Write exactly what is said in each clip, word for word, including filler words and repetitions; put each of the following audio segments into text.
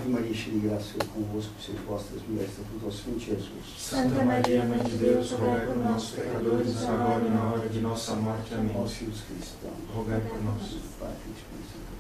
Maria, cheia de graça, o Senhor é convosco, sois vós das mulheres, da fruto do vosso ventre, Jesus. Santa Maria, Mãe de Deus, rogai por nós, pecadores, agora e na hora de nossa morte. Amém. Ó filhos cristãos, Rogai por nós. Pai, Filho e Espírito Santo.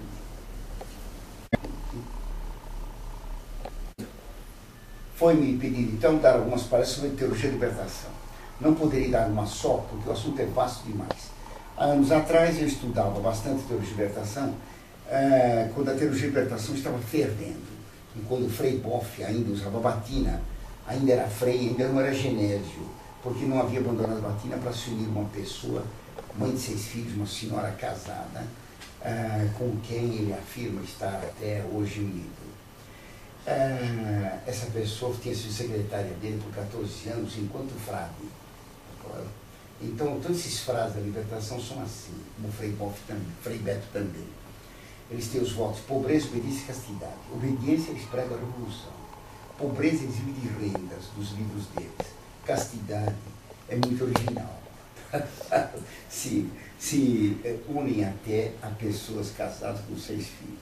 Foi-me pedido, então, dar algumas palestras sobre teologia e libertação. Não poderia dar uma só, porque o assunto é vasto demais. Há anos atrás, eu estudava bastante teologia e libertação, eh, quando a teologia e libertação estava fervendo. E quando o Frei Boff ainda usava batina, ainda era Frei, ainda não era Genésio, porque não havia abandonado a batina para se unir uma pessoa, mãe de seis filhos, uma senhora casada, eh, com quem ele afirma estar até hoje unido. Ah, essa pessoa tinha sido secretária dele por quatorze anos, enquanto frade. Então, todos esses frases da libertação são assim, como o Frei Boff também, Frei Beto também. Eles têm os votos: pobreza, obediência e castidade. Obediência, eles pregam a revolução. Pobreza, eles dividem rendas dos livros deles. Castidade é muito original. se, se unem até a pessoas casadas com seis filhos.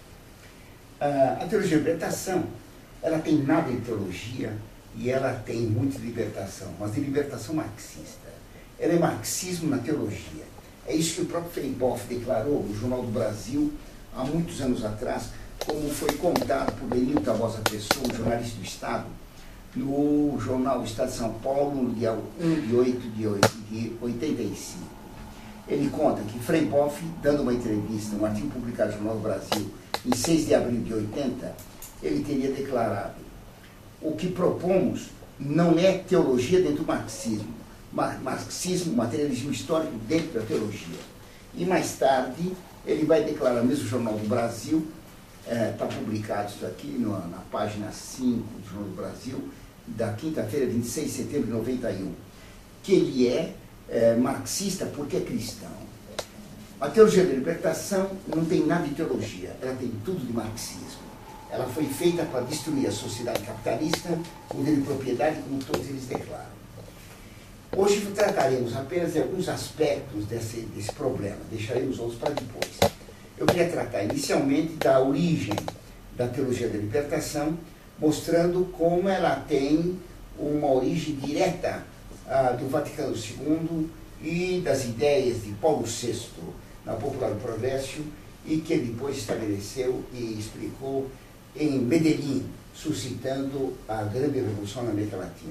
Uh, a teologia de libertação, ela tem nada de teologia e ela tem muito de libertação, mas de libertação marxista. Ela é marxismo na teologia. É isso que o próprio Frei Boff declarou no Jornal do Brasil, há muitos anos atrás, como foi contado por Benito Tabosa Pessoa, um jornalista do Estado, no jornal do Estado de São Paulo, no dia um de oito de oitenta e cinco. Ele conta que Frei Boff, dando uma entrevista, um artigo publicado no Jornal do Brasil, em seis de abril de oitenta, ele teria declarado: o que propomos não é teologia dentro do marxismo, marxismo, materialismo histórico dentro da teologia. E mais tarde, ele vai declarar, no mesmo Jornal do Brasil, está é, publicado isso aqui no, na página cinco do Jornal do Brasil, da quinta-feira, vinte e seis de setembro de noventa e um, que ele é, é marxista porque é cristão. A teologia da libertação não tem nada de teologia, ela tem tudo de marxismo. Ela foi feita para destruir a sociedade capitalista, modelo de propriedade, como todos eles declaram. Hoje trataremos apenas de alguns aspectos desse, desse problema, deixaremos outros para depois. Eu queria tratar inicialmente da origem da teologia da libertação, mostrando como ela tem uma origem direta ah, do Vaticano segundo e das ideias de Paulo sexto, na Popular do Progresso, e que ele depois estabeleceu e explicou em Medellín, suscitando a grande revolução na América Latina.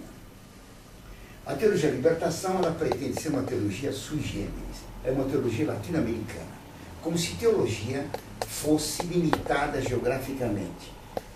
A teologia da libertação, ela pretende ser uma teologia sui generis, é uma teologia latino-americana, como se teologia fosse limitada geograficamente.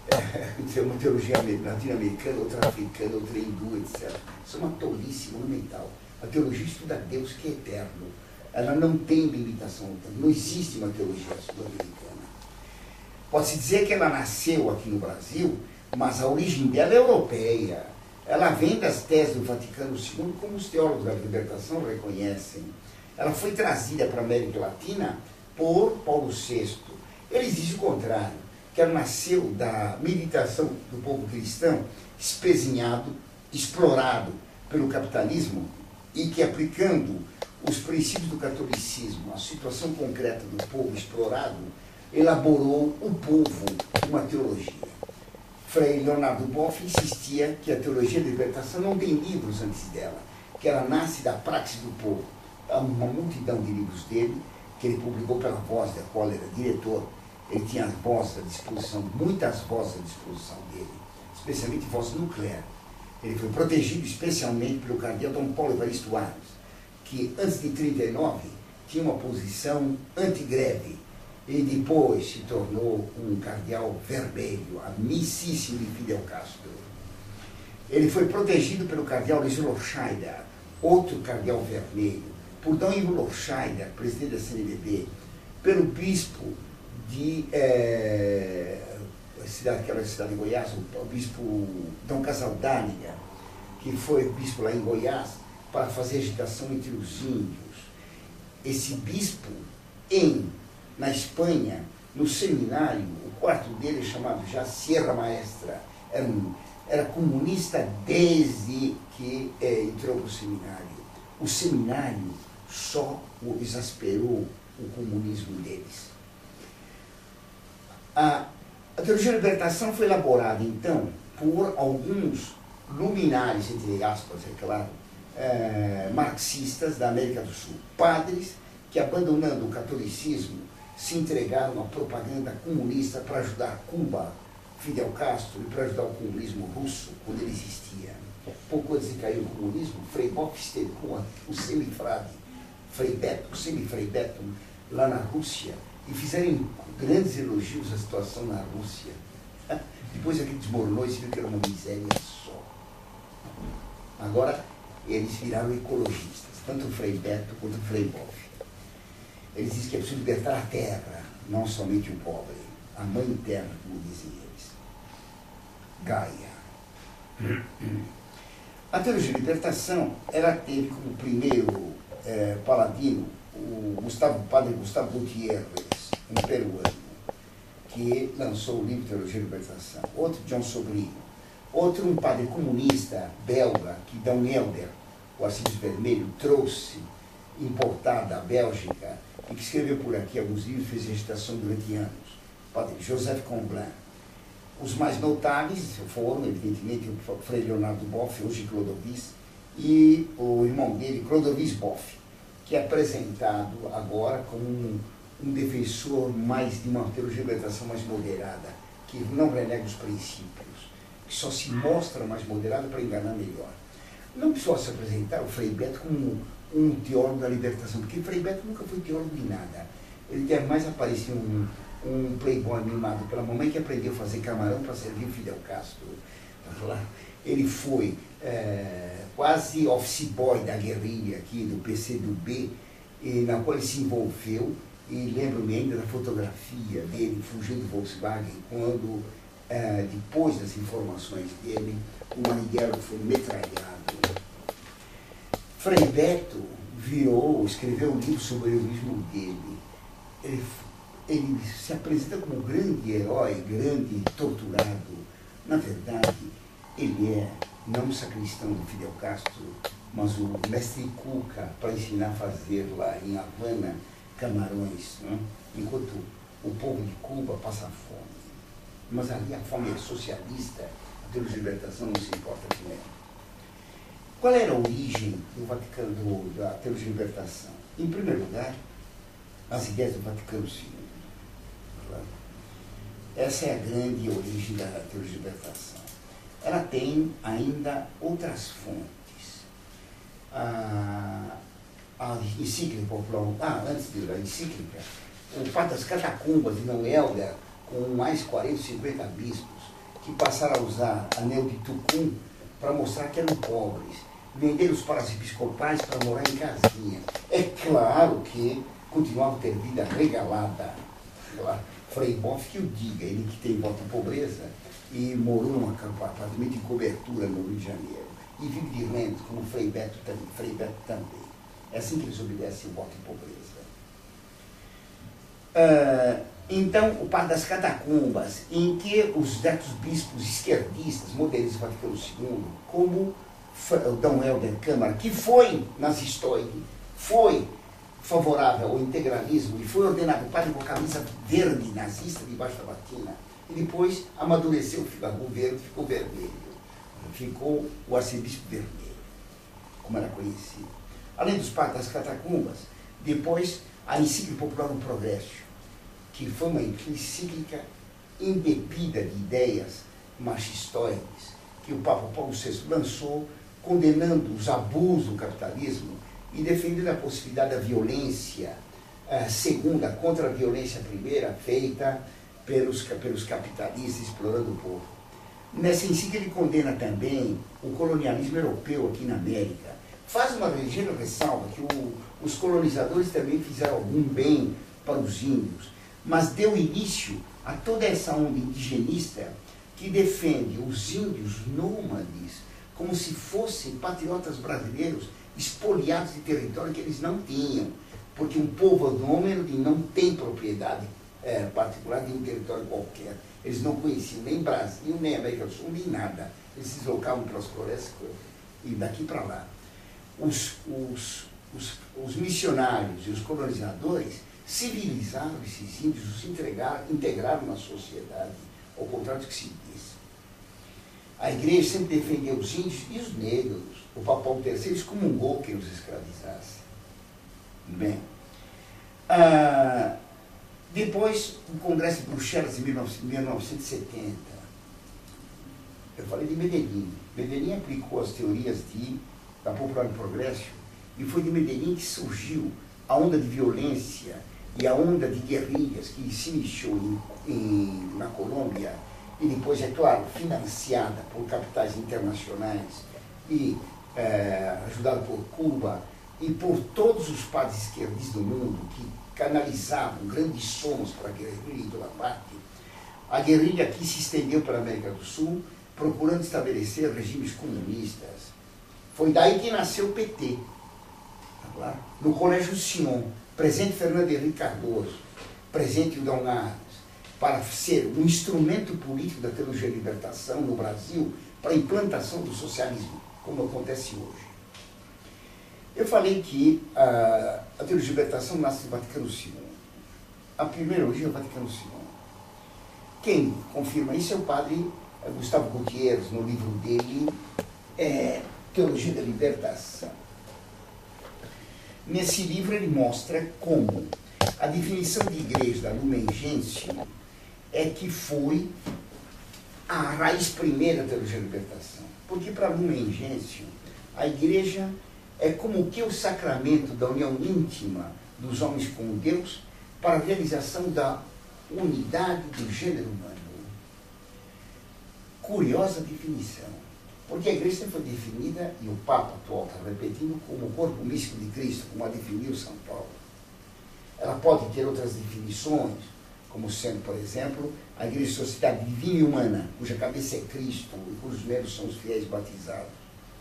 É uma teologia latino-americana, outra africana, outra hindu, etcétera. Isso é uma tolice monumental. A teologia estuda Deus que é eterno. Ela não tem limitação, não existe uma teologia sul-americana. Pode-se dizer que ela nasceu aqui no Brasil, mas a origem dela é europeia. Ela vem das teses do Vaticano segundo, como os teólogos da libertação reconhecem. Ela foi trazida para a América Latina por Paulo sexto. Eles dizem o contrário, que ela nasceu da meditação do povo cristão, espezinhado, explorado pelo capitalismo, e que, aplicando os princípios do catolicismo, a situação concreta do povo explorado, elaborou o povo uma teologia. Frei Leonardo Boff insistia que a teologia da libertação não tem livros antes dela, que ela nasce da praxis do povo. Há uma multidão de livros dele, que ele publicou pela Voz, da qual ele era diretor. Ele tinha as vozes à disposição, muitas vozes à disposição dele, especialmente voz nuclear. Ele foi protegido especialmente pelo cardeal Dom Paulo Evaristo Arnes, que antes de trinta e nove tinha uma posição anti-greve, e depois se tornou um cardeal vermelho, amicíssimo de Fidel Castro. Ele foi protegido pelo cardeal Luiz Lochaida, outro cardeal vermelho, por Dom Ivo Lochaida, presidente da C N B B, pelo bispo de é, cidade, aquela cidade de Goiás, o bispo Dom Casaldânia, que foi bispo lá em Goiás, para fazer agitação entre os índios. Esse bispo, em, na Espanha, no seminário, o quarto dele, chamado já Sierra Maestra, era, um, era comunista desde que é, entrou para o seminário. O seminário só o exasperou o comunismo deles. A, A teologia da libertação foi elaborada, então, por alguns luminares, entre aspas, é claro, é, marxistas da América do Sul. Padres que, abandonando o catolicismo, se entregaram à propaganda comunista para ajudar Cuba, Fidel Castro, e para ajudar o comunismo russo, quando ele existia. Pouco antes de cair o comunismo, Frei Boff esteve com o semifrade, Frei Beto, o semifrei Beto, lá na Rússia, e fizeram grandes elogios à situação na Rússia. Depois aquilo desmoronou e se viu que era uma miséria só. Agora, eles viraram ecologistas, tanto o Frei Beto quanto o Frei Boff. Eles dizem que é preciso libertar a terra, não somente o pobre, a mãe terra, como dizem eles. Gaia. A teologia de libertação, ela teve como primeiro eh, paladino o Gustavo, padre Gustavo Gutierrez, um peruano, que lançou o livro Teologia de Libertação. Outro, John Sobrino. Outro, um padre comunista belga, que Dom Helder, o arcebispo vermelho, trouxe, importado da Bélgica, e que escreveu por aqui alguns livros e fez recitação durante anos. O padre Joseph Comblan. Os mais notáveis foram, evidentemente, o Frei Leonardo Boff, hoje Clodovis, e o irmão dele, Clodovis Boff, que é apresentado agora como um, um defensor mais de uma teologia de libertação mais moderada, que não renega os princípios, que só se mostra mais moderado para enganar melhor. Não precisou se apresentar o Frei Beto como um teólogo da libertação, porque Frei Beto nunca foi teólogo de nada. Ele deve mais aparecer um, um playboy mimado pela mamãe que aprendeu a fazer camarão para servir o Fidel Castro. Ele foi é, quase office boy da guerrilha aqui, do P C do B, e, na qual ele se envolveu, e lembro-me ainda da fotografia dele fugindo do Volkswagen, quando, é, depois das informações dele, o Marighella foi metralhado. Frei Beto virou, escreveu um livro sobre o heroísmo dele. Ele, ele se apresenta como um grande herói, grande torturado. Na verdade, ele é não o sacristão do Fidel Castro, mas o mestre Cuca, para ensinar a fazer lá em Havana camarões, né? Enquanto o povo de Cuba passa fome. Mas ali a fome é socialista, a teologia de libertação não se importa com ela. Qual era a origem do Vaticano, do, da teologia de libertação? Em primeiro lugar, as ideias do Vaticano segundo. Essa é a grande origem da teologia de libertação. Ela tem ainda outras fontes. A, a encíclica popular, ah, antes da encíclica, o Padre das Catacumbas de Dom Helder, com mais quarenta, cinquenta bispos, que passaram a usar anel de tucum para mostrar que eram pobres. Venderam os palácios episcopais para morar em casinha. É claro que continuava a ter vida regalada. Frei Boff que o diga, ele que tem voto de pobreza e morou num apartamento em cobertura no Rio de Janeiro. E vive de renda, como Frei Beto também. Frei Beto também. É assim que eles obedecem o voto de pobreza. Uh, então, o Padre das Catacumbas, em que os certos bispos esquerdistas, modernistas do Vaticano segundo, como o Dom Helder Câmara, que foi nazistoide, foi favorável ao integralismo e foi ordenado padre com a camisa verde nazista debaixo da batina, e depois amadureceu, ficou verde, ficou vermelho, ficou o arcebispo vermelho, como era conhecido. Além dos padres das Catacumbas, depois a encíclica popular no Progresso, que foi uma encíclica embebida de ideias machistóides, que o Papa Paulo sexto lançou, condenando os abusos do capitalismo e defendendo a possibilidade da violência uh, segunda contra a violência primeira feita pelos, pelos capitalistas explorando o povo. Nessa encíclica ele condena também o colonialismo europeu aqui na América. Faz uma ligeira ressalva que o, os colonizadores também fizeram algum bem para os índios, mas deu início a toda essa onda indigenista que defende os índios nômades como se fossem patriotas brasileiros espoliados de território que eles não tinham, porque um povo nômade não tem propriedade é, particular de um território qualquer. Eles não conheciam nem Brasil, nem América do Sul, nem nada. Eles se deslocavam pelas florestas e daqui para lá. Os, os, os, os missionários e os colonizadores civilizaram esses índios, os integraram, integraram na sociedade, ao contrário do que se diz. A igreja sempre defendeu os índios e os negros. O Papa Paulo terceiro excomungou quem os escravizasse. Bem, ah, depois, o Congresso de Bruxelas, em mil novecentos e setenta, eu falei de Medellín. Medellín aplicou as teorias de, da Popular Progresso, e foi de Medellín que surgiu a onda de violência e a onda de guerrilhas que se iniciou em, em, na Colômbia, e depois, é claro, financiada por capitais internacionais e é, ajudada por Cuba e por todos os padres esquerdistas do mundo que canalizavam grandes somos para a guerrilha em toda parte. A guerrilha aqui se estendeu para a América do Sul, procurando estabelecer regimes comunistas. Foi daí que nasceu o P T. Tá claro? No Colégio Sion, presente Fernando Henrique Cardoso, presente o Dom Arnes, para ser um instrumento político da teologia da libertação no Brasil, para a implantação do socialismo, como acontece hoje. Eu falei que a, a teologia da libertação nasce do Vaticano segundo. A primeira origem é o Vaticano segundo. Quem confirma isso é o padre Gustavo Gutierrez, no livro dele, é, Teologia da Libertação. Nesse livro ele mostra como a definição de igreja da Lumen Gentium é que foi a raiz primeira da teologia da libertação. Porque para a Lumen Gentium, a igreja é como que o sacramento da união íntima dos homens com Deus para a realização da unidade do gênero humano. Curiosa definição, porque a igreja sempre foi definida, e o Papa atual está repetindo, como o corpo místico de Cristo, como a definiu São Paulo. Ela pode ter outras definições, como sendo, por exemplo, a igreja sociedade divina e humana, cuja cabeça é Cristo e cujos membros são os fiéis batizados.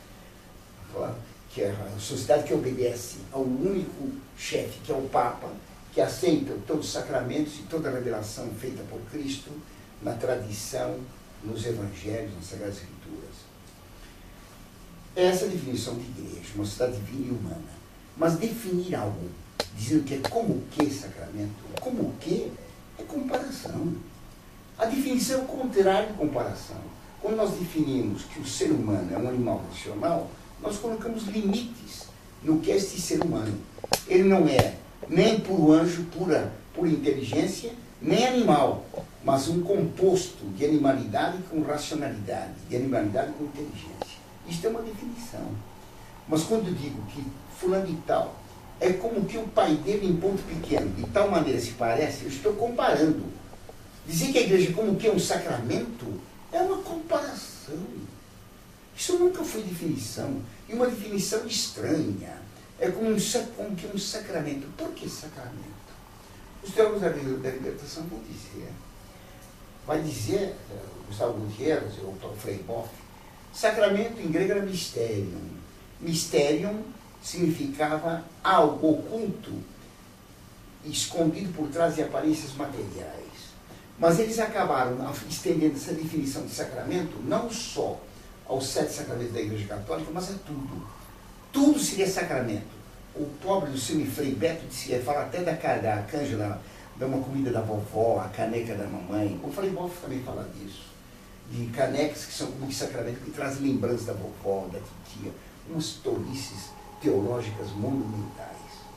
Que é a sociedade que obedece ao único chefe, que é o Papa, que aceita todos os sacramentos e toda a revelação feita por Cristo na tradição, nos evangelhos, nas Sagradas Escrituras. Essa é a definição de igreja, uma sociedade divina e humana. Mas definir algo, dizendo que é como que sacramento, como que é comparação. A definição é o contrário de comparação. Quando nós definimos que o ser humano é um animal racional, nós colocamos limites no que é este ser humano. Ele não é nem puro anjo, pura, pura inteligência, nem animal, mas um composto de animalidade com racionalidade, de animalidade com inteligência. Isto é uma definição. Mas quando eu digo que fulano de tal é como que o pai dele em ponto pequeno, de tal maneira se parece, eu estou comparando. Dizer que a igreja como que é um sacramento é uma comparação. Isso nunca foi definição. E uma definição estranha. É como, um, como que um sacramento. Por que sacramento? Os teólogos da libertação vão dizer. Vai dizer, Gustavo Gutierrez, ou Frei Boff, sacramento em grego era mysterium. Mysterium significava algo oculto, escondido por trás de aparências materiais. Mas eles acabaram estendendo essa definição de sacramento não só aos sete sacramentos da Igreja Católica, mas a tudo. Tudo seria sacramento. O pobre do seu Frei Beto dizia, fala até da, da canja, da, da uma comida da vovó, a caneca da mamãe. O Frei Boff também fala disso. De canecas que são como que sacramento, que trazem lembranças da vovó, da titia. Umas tolices teológicas monumentais.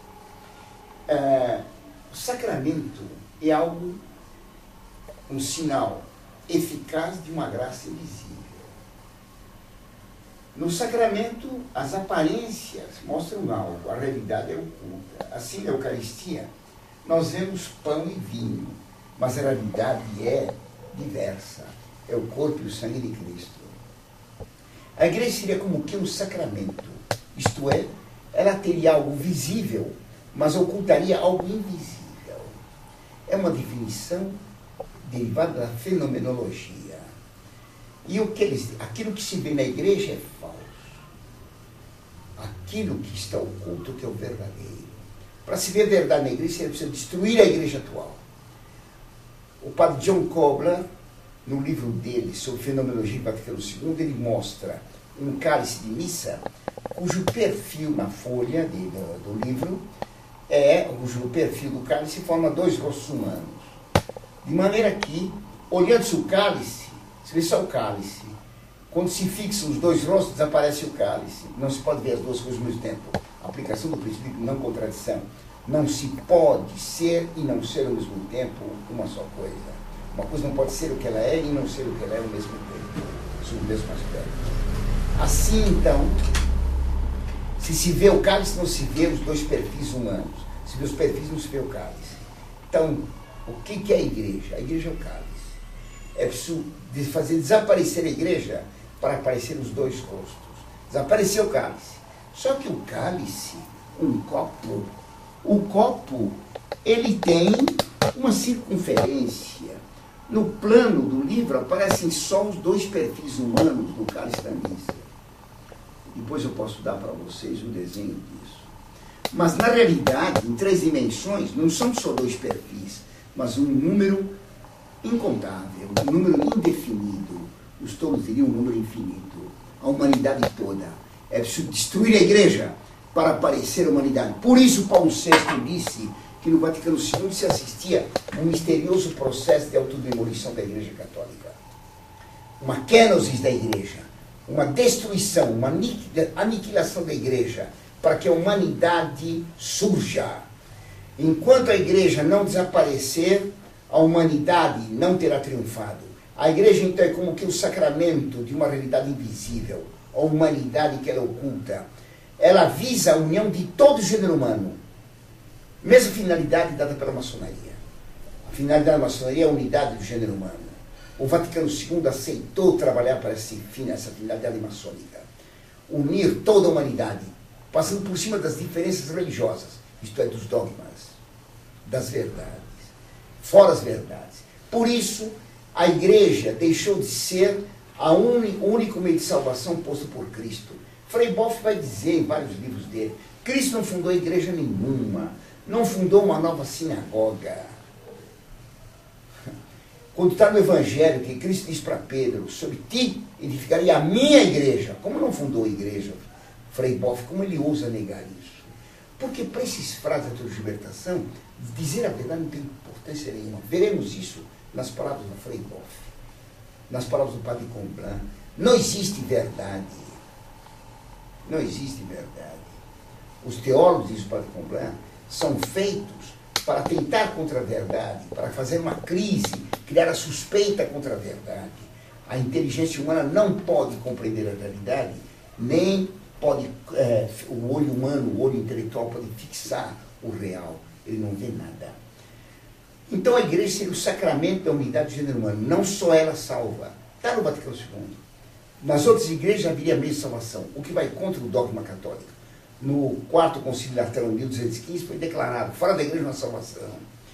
É, o sacramento é algo, um sinal eficaz de uma graça invisível. No sacramento, as aparências mostram algo, a realidade é oculta. Assim, na Eucaristia, nós vemos pão e vinho, mas a realidade é diversa. É o corpo e o sangue de Cristo. A igreja seria como que um sacramento, isto é, ela teria algo visível, mas ocultaria algo invisível. É uma definição derivada da fenomenologia. E o que eles, aquilo que se vê na igreja é falso. Aquilo que está oculto que é o verdadeiro. Para se ver a verdade na igreja, você precisa destruir a igreja atual. O padre John Kobler, no livro dele sobre fenomenologia em Vaticano segundo, ele mostra um cálice de missa, cujo perfil na folha de, do, do livro, é, cujo perfil do cálice forma dois rostos humanos. De maneira que olhando-se o cálice, se vê só o cálice. Quando se fixam os dois rostos, desaparece o cálice. Não se pode ver as duas coisas ao mesmo tempo. A aplicação do princípio de não contradição. Não se pode ser e não ser ao mesmo tempo uma só coisa. Uma coisa não pode ser o que ela é e não ser o que ela é ao mesmo tempo, sob o mesmo aspecto. Assim, então, se se vê o cálice, não se vê os dois perfis humanos. Se vê os perfis, não se vê o cálice. Então, o que que é a igreja? A igreja é o cálice. É preciso fazer desaparecer a igreja para aparecer os dois rostos. Desapareceu o cálice. Só que o cálice, um copo, o copo, ele tem uma circunferência. No plano do livro aparecem só os dois perfis humanos do cálice da missa. Depois eu posso dar para vocês o desenho disso. Mas, na realidade, em três dimensões, não são só dois perfis, mas um número incontável, um número indefinido. Os tolos diriam um número infinito. A humanidade toda. É preciso destruir a igreja para aparecer a humanidade. Por isso, Paulo sexto disse que no Vaticano segundo se assistia a um misterioso processo de autodemolição da Igreja Católica. Uma kenosis da Igreja, uma destruição, uma aniquilação da Igreja, para que a humanidade surja. Enquanto a Igreja não desaparecer, a humanidade não terá triunfado. A Igreja, então, é como que o sacramento de uma realidade invisível, a humanidade que ela oculta. Ela visa a união de todo o gênero humano. Mesma finalidade dada pela maçonaria. A finalidade da maçonaria é a unidade do gênero humano. O Vaticano segundo aceitou trabalhar para esse fim, essa finalidade maçônica. Unir toda a humanidade, passando por cima das diferenças religiosas, isto é, dos dogmas, das verdades, fora as verdades. Por isso, a igreja deixou de ser a uni, o único meio de salvação posto por Cristo. Frei Boff vai dizer em vários livros dele, Cristo não fundou igreja nenhuma, não fundou uma nova sinagoga. Quando está no Evangelho, que Cristo diz para Pedro, sobre ti edificaria a minha igreja, como não fundou a igreja, Frei Boff, como ele ousa negar isso? Porque para esses frases da libertação, dizer a verdade não tem importância nenhuma. Veremos isso nas palavras do Frei Boff, nas palavras do Padre Comblan. Não existe verdade. Não existe verdade. Os teólogos, diz o Padre Comblan, são feitos para tentar contra a verdade, para fazer uma crise, criar a suspeita contra a verdade. A inteligência humana não pode compreender a realidade, nem pode, é, o olho humano, o olho intelectual pode fixar o real. Ele não vê nada. Então a igreja seria o sacramento da unidade do gênero humano. Não só ela salva. Está no Vaticano segundo. Nas outras igrejas haveria meio de salvação, o que vai contra o dogma católico. No quarto concílio Laterano, mil duzentos e quinze, foi declarado, fora da igreja não há salvação.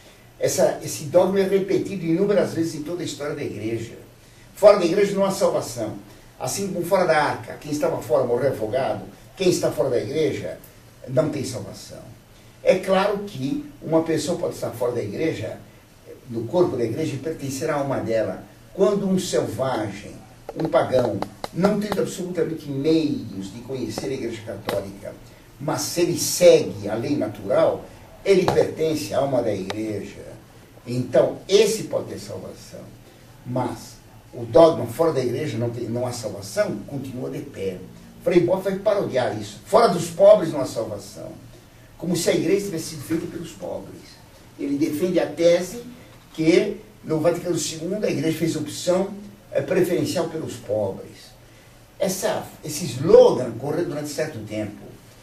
Essa, esse dogma é repetido inúmeras vezes em toda a história da igreja. Fora da igreja não há salvação. Assim como fora da arca, quem estava fora morreu afogado, quem está fora da igreja não tem salvação. É claro que uma pessoa pode estar fora da igreja, do corpo da igreja, e pertencer à alma dela. Quando um selvagem, um pagão, não tendo absolutamente meios de conhecer a igreja católica, mas se ele segue a lei natural, ele pertence à alma da igreja. Então, esse pode ter salvação. Mas o dogma fora da igreja não, tem, não há salvação, continua de pé. Frei Boff vai parodiar isso. Fora dos pobres não há salvação. Como se a igreja tivesse sido feita pelos pobres. Ele defende a tese que no Vaticano segundo a igreja fez opção é, preferencial pelos pobres. Essa, esse slogan correu durante certo tempo.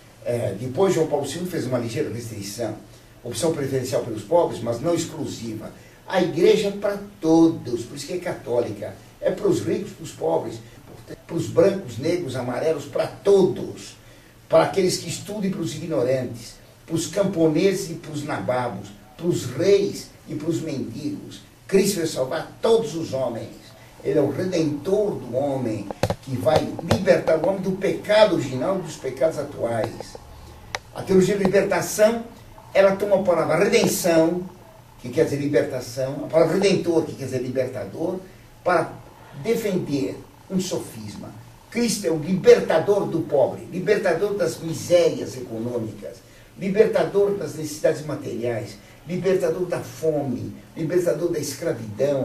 É, depois João Paulo segundo fez uma ligeira restrição. Opção preferencial pelos pobres, mas não exclusiva. A igreja é para todos, por isso que é católica. É para os ricos, para os pobres, para os brancos, negros, amarelos, para todos. Para aqueles que estudam e para os ignorantes. Para os camponeses e para os nababos. Para os reis e para os mendigos. Cristo vai salvar todos os homens. Ele é o redentor do homem, que vai libertar o homem do pecado original e dos pecados atuais. A teologia de libertação, ela toma a palavra redenção, que quer dizer libertação, a palavra redentor, que quer dizer libertador, para defender um sofisma. Cristo é o libertador do pobre, libertador das misérias econômicas, libertador das necessidades materiais, libertador da fome, libertador da escravidão,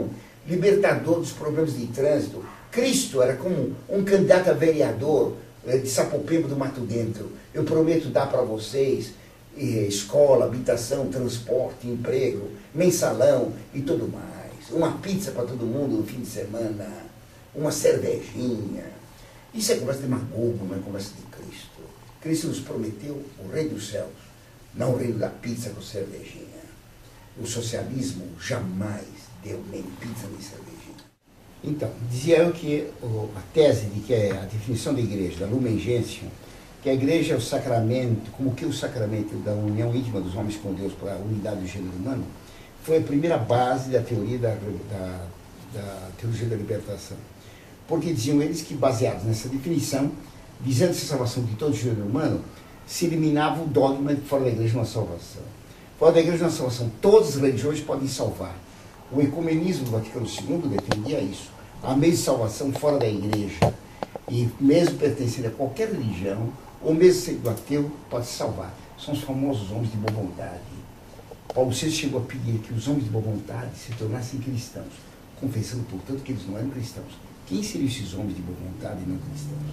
libertador dos problemas de trânsito. Cristo era como um candidato a vereador de Sapopemba do Mato Dentro. Eu prometo dar para vocês escola, habitação, transporte, emprego, mensalão e tudo mais. Uma pizza para todo mundo no fim de semana, uma cervejinha. Isso é conversa de demagogo, não é conversa de Cristo. Cristo nos prometeu o reino dos céus, não o reino da pizza com cervejinha. O socialismo jamais deu nem pizza nem cervejinha. Então, dizia eu que a tese de que é a definição da igreja, da Lumen Gentium, que a igreja é o sacramento, como que o sacramento da união íntima dos homens com Deus para a unidade do gênero humano, foi a primeira base da teoria da, da, da teologia da libertação. Porque diziam eles que, baseados nessa definição, visando a salvação de todo o gênero humano, se eliminava o dogma de fora da igreja uma salvação. Fora da igreja uma salvação, todas as religiões podem salvar. O ecumenismo do Vaticano segundo defendia isso. A mesma salvação fora da igreja. E mesmo pertencendo a qualquer religião, ou mesmo sendo ateu, pode se salvar. São os famosos homens de boa vontade. Paulo sexto chegou a pedir que os homens de boa vontade se tornassem cristãos, confessando, portanto, que eles não eram cristãos. Quem seriam esses homens de boa vontade e não cristãos?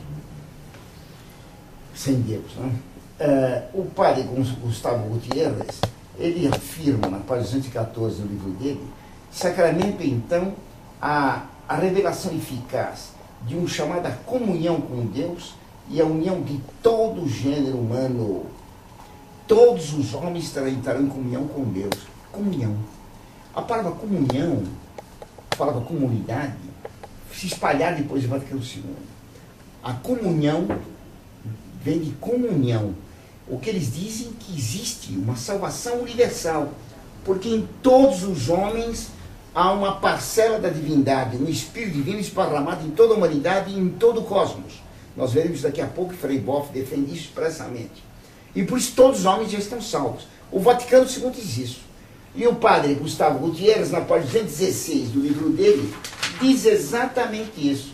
Sem Deus, não? Uh, o padre Gustavo Gutierrez, ele afirma na página duzentos e quatorze do livro dele, sacramento, então, a, a revelação eficaz de uma chamada comunhão com Deus e a união de todo o gênero humano. Todos os homens entrarão em comunhão com Deus. Comunhão. A palavra comunhão, a palavra comunidade, se espalhar depois do Vaticano segundo. A comunhão vem de comunhão. O que eles dizem que existe uma salvação universal, porque em todos os homens há uma parcela da divindade, um Espírito Divino esparramado em toda a humanidade e em todo o cosmos. Nós veremos daqui a pouco que Frei Boff defende isso expressamente. E por isso todos os homens já estão salvos. O Vaticano segundo diz isso. E o padre Gustavo Gutierrez, na página duzentos e dezesseis do livro dele, diz exatamente isso.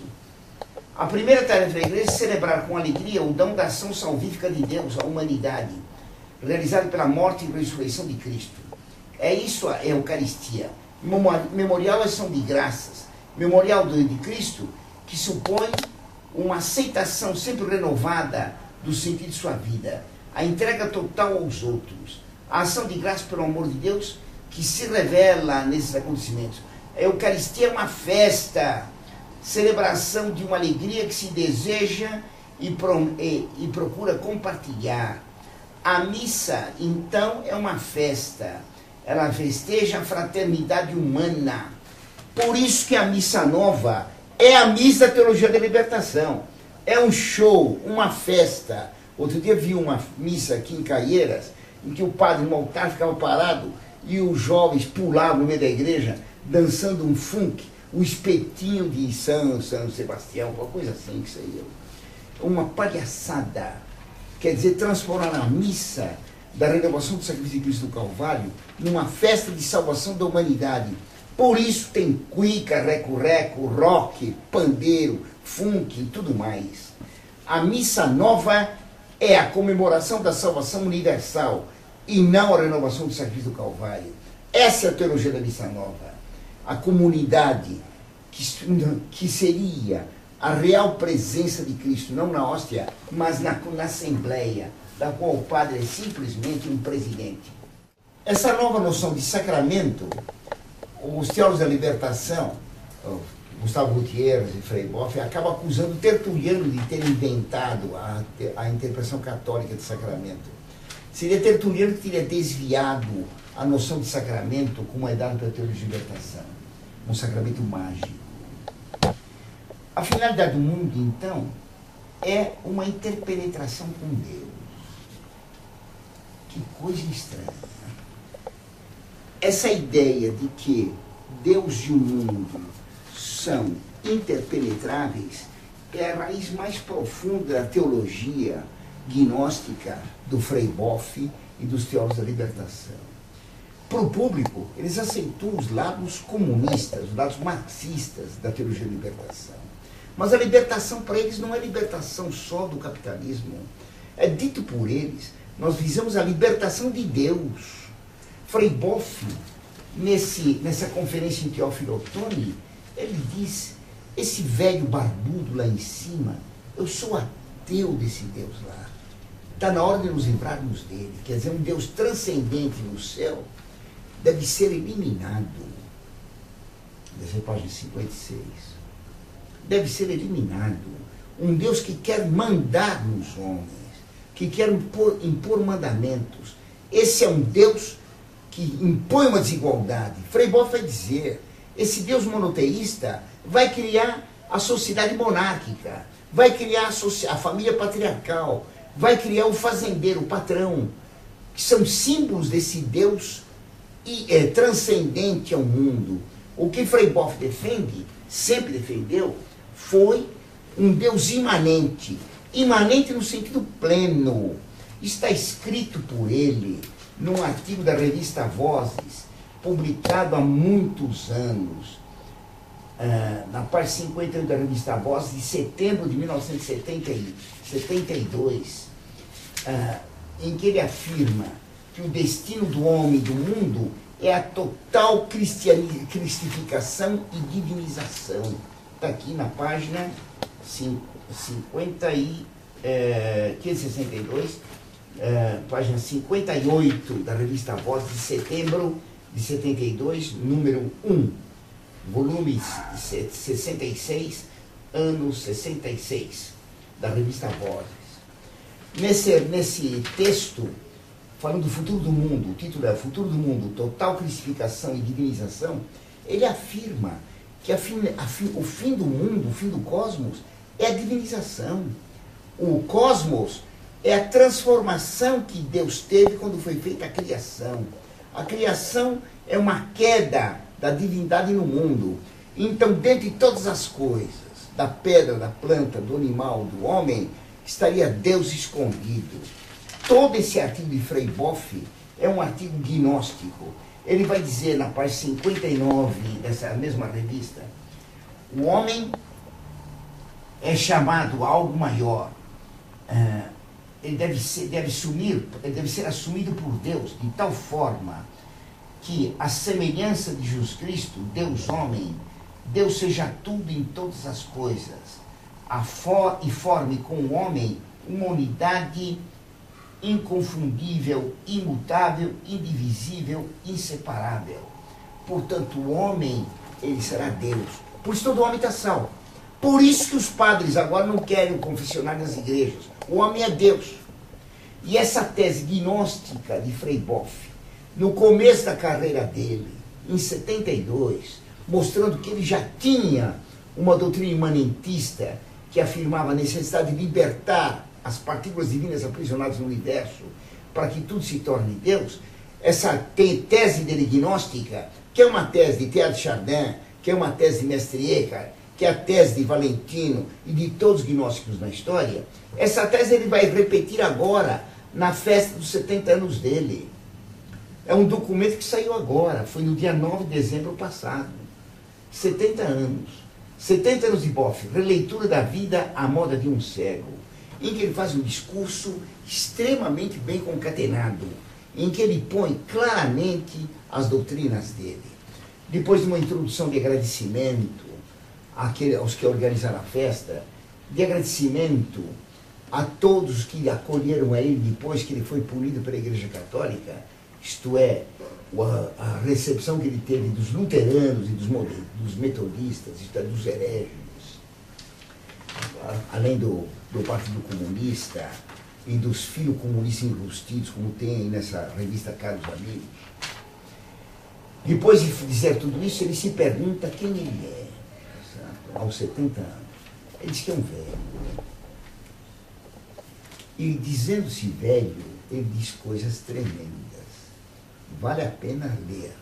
A primeira tarefa da igreja é celebrar com alegria o dom da ação salvífica de Deus à humanidade, realizado pela morte e ressurreição de Cristo. É isso a Eucaristia. Memorial é ação de graças. Memorial de Cristo, que supõe uma aceitação sempre renovada do sentido de sua vida, a entrega total aos outros, a ação de graça pelo amor de Deus que se revela nesses acontecimentos. A Eucaristia é uma festa, celebração de uma alegria que se deseja e, pro, e, e procura compartilhar. A missa, então, é uma festa. Ela festeja a fraternidade humana. Por isso que a missa nova é a missa da teologia da libertação. É um show, uma festa. Outro dia vi uma missa aqui em Caieiras, em que o padre no altar ficava parado e os jovens pulavam no meio da igreja, dançando um funk, um espetinho de São, São Sebastião, uma coisa assim que seria. Uma palhaçada. Quer dizer, transformar a missa da renovação do sacrifício de Cristo do Calvário numa festa de salvação da humanidade. Por isso tem cuica, reco-reco, rock, pandeiro, funk e tudo mais. A missa nova é a comemoração da salvação universal e não a renovação do sacrifício do Calvário. Essa é a teologia da missa nova. A comunidade que, que seria a real presença de Cristo, não na hóstia, mas na, na assembleia, da qual o padre é simplesmente um presidente. Essa nova noção de sacramento, os teólogos da libertação, Gustavo Gutierrez e Frei Boff, acabam acusando Tertuliano de ter inventado a, a interpretação católica de sacramento. Seria Tertuliano que teria desviado a noção de sacramento como é dado pela teologia de libertação, um sacramento mágico. A finalidade do mundo, então, é uma interpenetração com Deus. Que coisa estranha. Essa ideia de que Deus e o mundo são interpenetráveis é a raiz mais profunda da teologia gnóstica do Frei Boff e dos teólogos da libertação. Para o público, eles aceitam os lados comunistas, os lados marxistas da teologia da libertação. Mas a libertação para eles não é libertação só do capitalismo. É dito por eles, nós visamos a libertação de Deus. Frei Boff, nesse, nessa conferência em Teófilo Otoni, Ele diz, esse velho barbudo lá em cima, eu sou ateu desse Deus lá. Está na hora de nos livrarmos dele. Quer dizer, um Deus transcendente no céu deve ser eliminado. Deve ser página cinquenta e seis. Deve ser eliminado. Um Deus que quer mandar nos homens, que quer impor, impor mandamentos. Esse é um Deus que impõe uma desigualdade. Frei Boff vai dizer, esse Deus monoteísta vai criar a sociedade monárquica, vai criar a, a família patriarcal, vai criar o fazendeiro, o patrão, que são símbolos desse Deus e, é, transcendente ao mundo. O que Frei Boff defende, sempre defendeu, foi um Deus imanente, imanente no sentido pleno. Está escrito por ele num artigo da revista Vozes, publicado há muitos anos, uh, na parte cinquenta e oito da revista Vozes, de setembro de mil novecentos e setenta e dois, uh, em que ele afirma que o destino do homem e do mundo é a total cristificação e divinização. Está aqui na página cinquenta e, eh, quinhentos e sessenta e dois, eh, página cinquenta e oito da revista Voz, de setembro de setenta e dois, número um, volume sessenta e seis, ano sessenta e seis, da revista Vozes. Nesse, nesse texto, falando do futuro do mundo, o título é Futuro do Mundo, Total Cristificação e Divinização, ele afirma que a fim, a fim, o fim do mundo, o fim do cosmos, é a divinização. O cosmos é a transformação que Deus teve quando foi feita a criação. A criação é uma queda da divindade no mundo. Então, dentre todas as coisas, da pedra, da planta, do animal, do homem, estaria Deus escondido. Todo esse artigo de Frei Boff é um artigo gnóstico. Ele vai dizer na página cinquenta e nove dessa mesma revista, o homem é chamado a algo maior. Uh, ele deve ser, deve sumir, ele deve ser assumido por Deus de tal forma que a semelhança de Jesus Cristo, Deus homem, Deus seja tudo em todas as coisas, a for, e forme com o homem uma unidade inconfundível, imutável, indivisível, inseparável. Portanto, o homem, ele será Deus. Por isso todo homem está salvo. Por isso que os padres agora não querem o confessionário nas igrejas. O homem é Deus. E essa tese gnóstica de Frei Boff, no começo da carreira dele, em setenta e dois, mostrando que ele já tinha uma doutrina imanentista que afirmava a necessidade de libertar as partículas divinas aprisionadas no universo, para que tudo se torne Deus, essa tese dele gnóstica, que é uma tese de Teilhard de Chardin, que é uma tese de Mestre Eckhart, que é a tese de Valentino e de todos os gnósticos na história, essa tese ele vai repetir agora na festa dos setenta anos dele. É um documento que saiu agora, foi no dia nove de dezembro passado. setenta anos. setenta anos de Boff, releitura da vida à moda de um cego, em que ele faz um discurso extremamente bem concatenado, em que ele põe claramente as doutrinas dele. Depois de uma introdução de agradecimento àquele, aos que organizaram a festa, de agradecimento a todos que acolheram a ele depois que ele foi punido pela Igreja Católica, isto é, a, a recepção que ele teve dos luteranos e dos, dos metodistas, isto é, dos hereges, além do, do Partido Comunista e dos filhos comunistas enrustidos, como tem aí nessa revista Caros Amigos. Depois de dizer tudo isso, ele se pergunta quem ele é, certo? Aos setenta anos. Ele diz que é um velho. E dizendo-se velho, ele diz coisas tremendas. Vale a pena ler.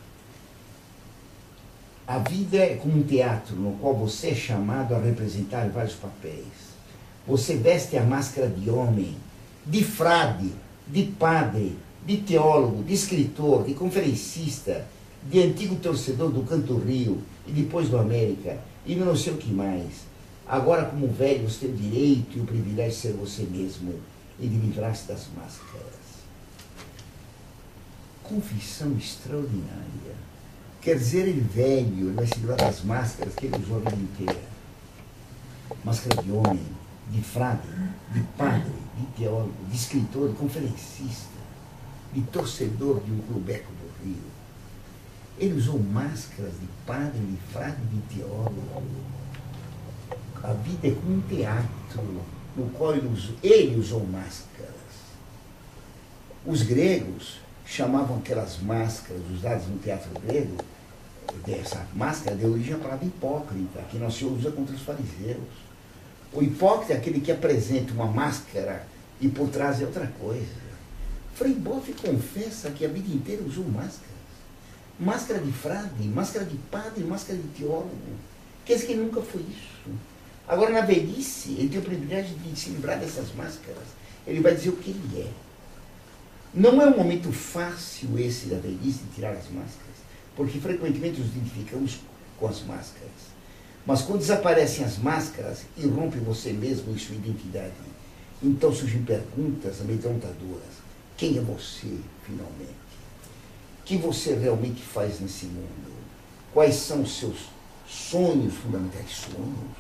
A vida é como um teatro no qual você é chamado a representar vários papéis. Você veste a máscara de homem, de frade, de padre, de teólogo, de escritor, de conferencista, de antigo torcedor do Canto Rio e depois do América, e não sei o que mais. Agora, como velho, você tem o direito e o privilégio de ser você mesmo e de livrar-se das máscaras. Confissão extraordinária. Quer dizer, ele velho, ele vai se livrar das máscaras que ele usou a vida inteira. Máscara de homem, de frade, de padre, de teólogo, de escritor, de conferencista, de torcedor de um clubeco do Rio. Ele usou máscaras de padre, de frade, de teólogo. A vida é como um teatro no qual ele usou, ele usou máscaras. Os gregos chamavam aquelas máscaras usadas no teatro grego, dessa máscara de origem à palavra hipócrita, que nós usa contra os fariseus. O hipócrita é aquele que apresenta uma máscara e por trás é outra coisa. Frei Boff confessa que a vida inteira usou máscaras. Máscara de frade, máscara de padre, máscara de teólogo. Quer dizer que ele nunca foi isso. Agora, na velhice, ele tem o privilégio de se livrar dessas máscaras. Ele vai dizer o que ele é. Não é um momento fácil esse da velhice de tirar as máscaras, porque frequentemente nos identificamos com as máscaras. Mas quando desaparecem as máscaras, irrompe você mesmo em sua identidade. Então surgem perguntas amedrontadoras. Quem é você, finalmente? O que você realmente faz nesse mundo? Quais são os seus sonhos fundamentais? Sonhos?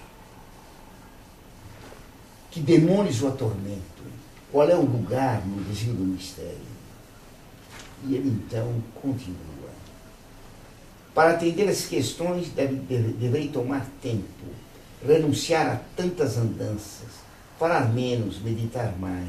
Que demônios o atormentam? Qual é o lugar no desvio do mistério? E ele então continua. Para atender essas questões, deve, deve, deverei tomar tempo, renunciar a tantas andanças, falar menos, meditar mais,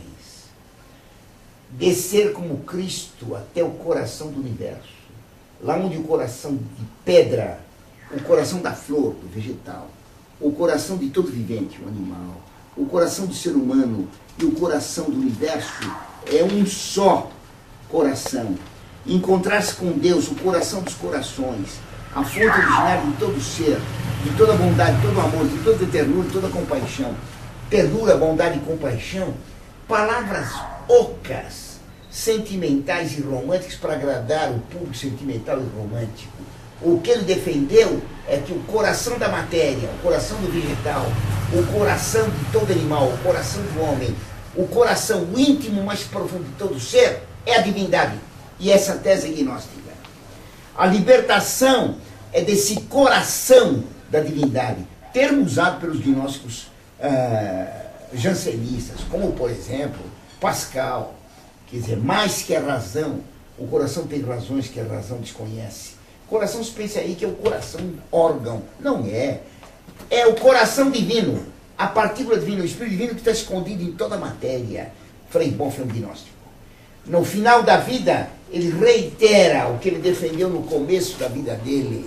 descer como Cristo até o coração do universo, lá onde o coração de pedra, o coração da flor, do vegetal, o coração de todo vivente, o animal, o coração do ser humano e o coração do universo é um só coração. Encontrar-se com Deus, o coração dos corações, a fonte originária de todo ser, de toda bondade, de todo amor, de toda ternura, de toda compaixão. Ternura, bondade e compaixão, palavras ocas, sentimentais e românticas para agradar o público sentimental e romântico. O que ele defendeu é que o coração da matéria, o coração do vegetal, o coração de todo animal, o coração do homem, o coração íntimo mais profundo de todo ser é a divindade. E essa tese é gnóstica. A libertação é desse coração da divindade, termo usado pelos gnósticos ah, jansenistas, como, por exemplo, Pascal. Quer dizer, mais que a razão, o coração tem razões que a razão desconhece. O coração, se pensa aí que é o coração órgão. Não é. É o coração divino, a partícula divina, o espírito divino que está escondido em toda a matéria. Frei Boff é um gnóstico. No final da vida, ele reitera o que ele defendeu no começo da vida dele,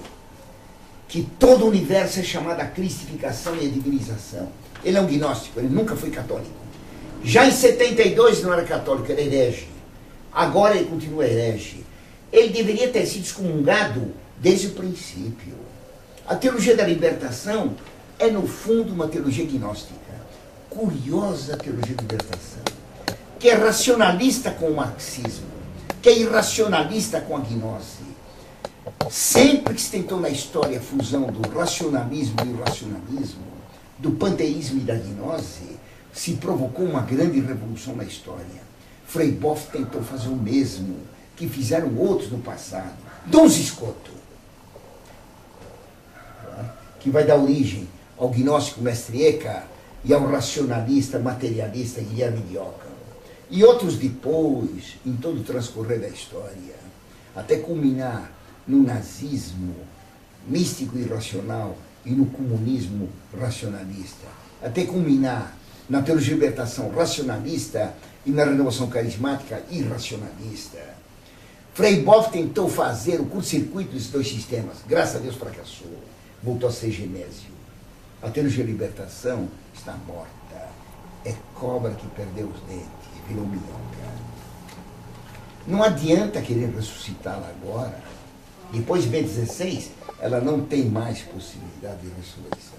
que todo o universo é chamado a cristificação e a divinização. Ele é um gnóstico, ele nunca foi católico. Já em setenta e dois não era católico, era herege. Agora ele continua herege. Ele deveria ter sido excomungado desde o princípio. A teologia da libertação é, no fundo, uma teologia gnóstica. Curiosa teologia da libertação, que é racionalista com o marxismo, que é irracionalista com a gnose. Sempre que se tentou na história a fusão do racionalismo e o irracionalismo, do panteísmo e da gnose, se provocou uma grande revolução na história. Frei Boff tentou fazer o mesmo que fizeram outros no passado. Dom Scoto, que vai dar origem ao gnóstico Mestre Eckhart e ao racionalista materialista Guilherme de Ockham. E outros depois, em todo o transcorrer da história, até culminar no nazismo místico e irracional e no comunismo racionalista, até culminar na teologia de libertação racionalista e na renovação carismática irracionalista. Frei Boff tentou fazer o curto-circuito desses dois sistemas. Graças a Deus fracassou. Voltou a ser Genésio. A teologia de libertação está morta. É cobra que perdeu os dentes, virou minhoca. Não adianta querer ressuscitá-la agora. Depois de Bento dezesseis, ela não tem mais possibilidade de ressurreição.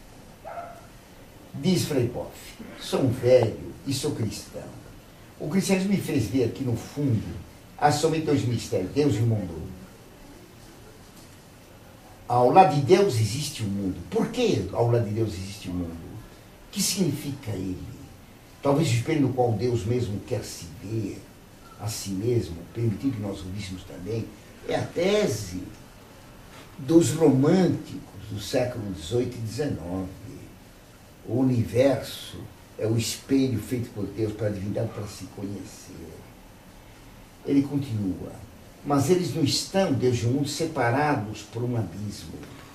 Diz Frei Boff: sou um velho e sou cristão. O cristianismo me fez ver que, no fundo, há somente dois mistérios, Deus e o mundo. Ao lado de Deus existe o mundo. Por que ao lado de Deus existe o mundo? O que significa ele? Talvez o espelho no qual Deus mesmo quer se ver a si mesmo, permitir que nós o víssemos também, é a tese dos românticos do século dezoito e dezenove. O universo é o espelho feito por Deus para a divindade, para se conhecer. Ele continua, mas eles não estão, Deus e o mundo, separados por um abismo.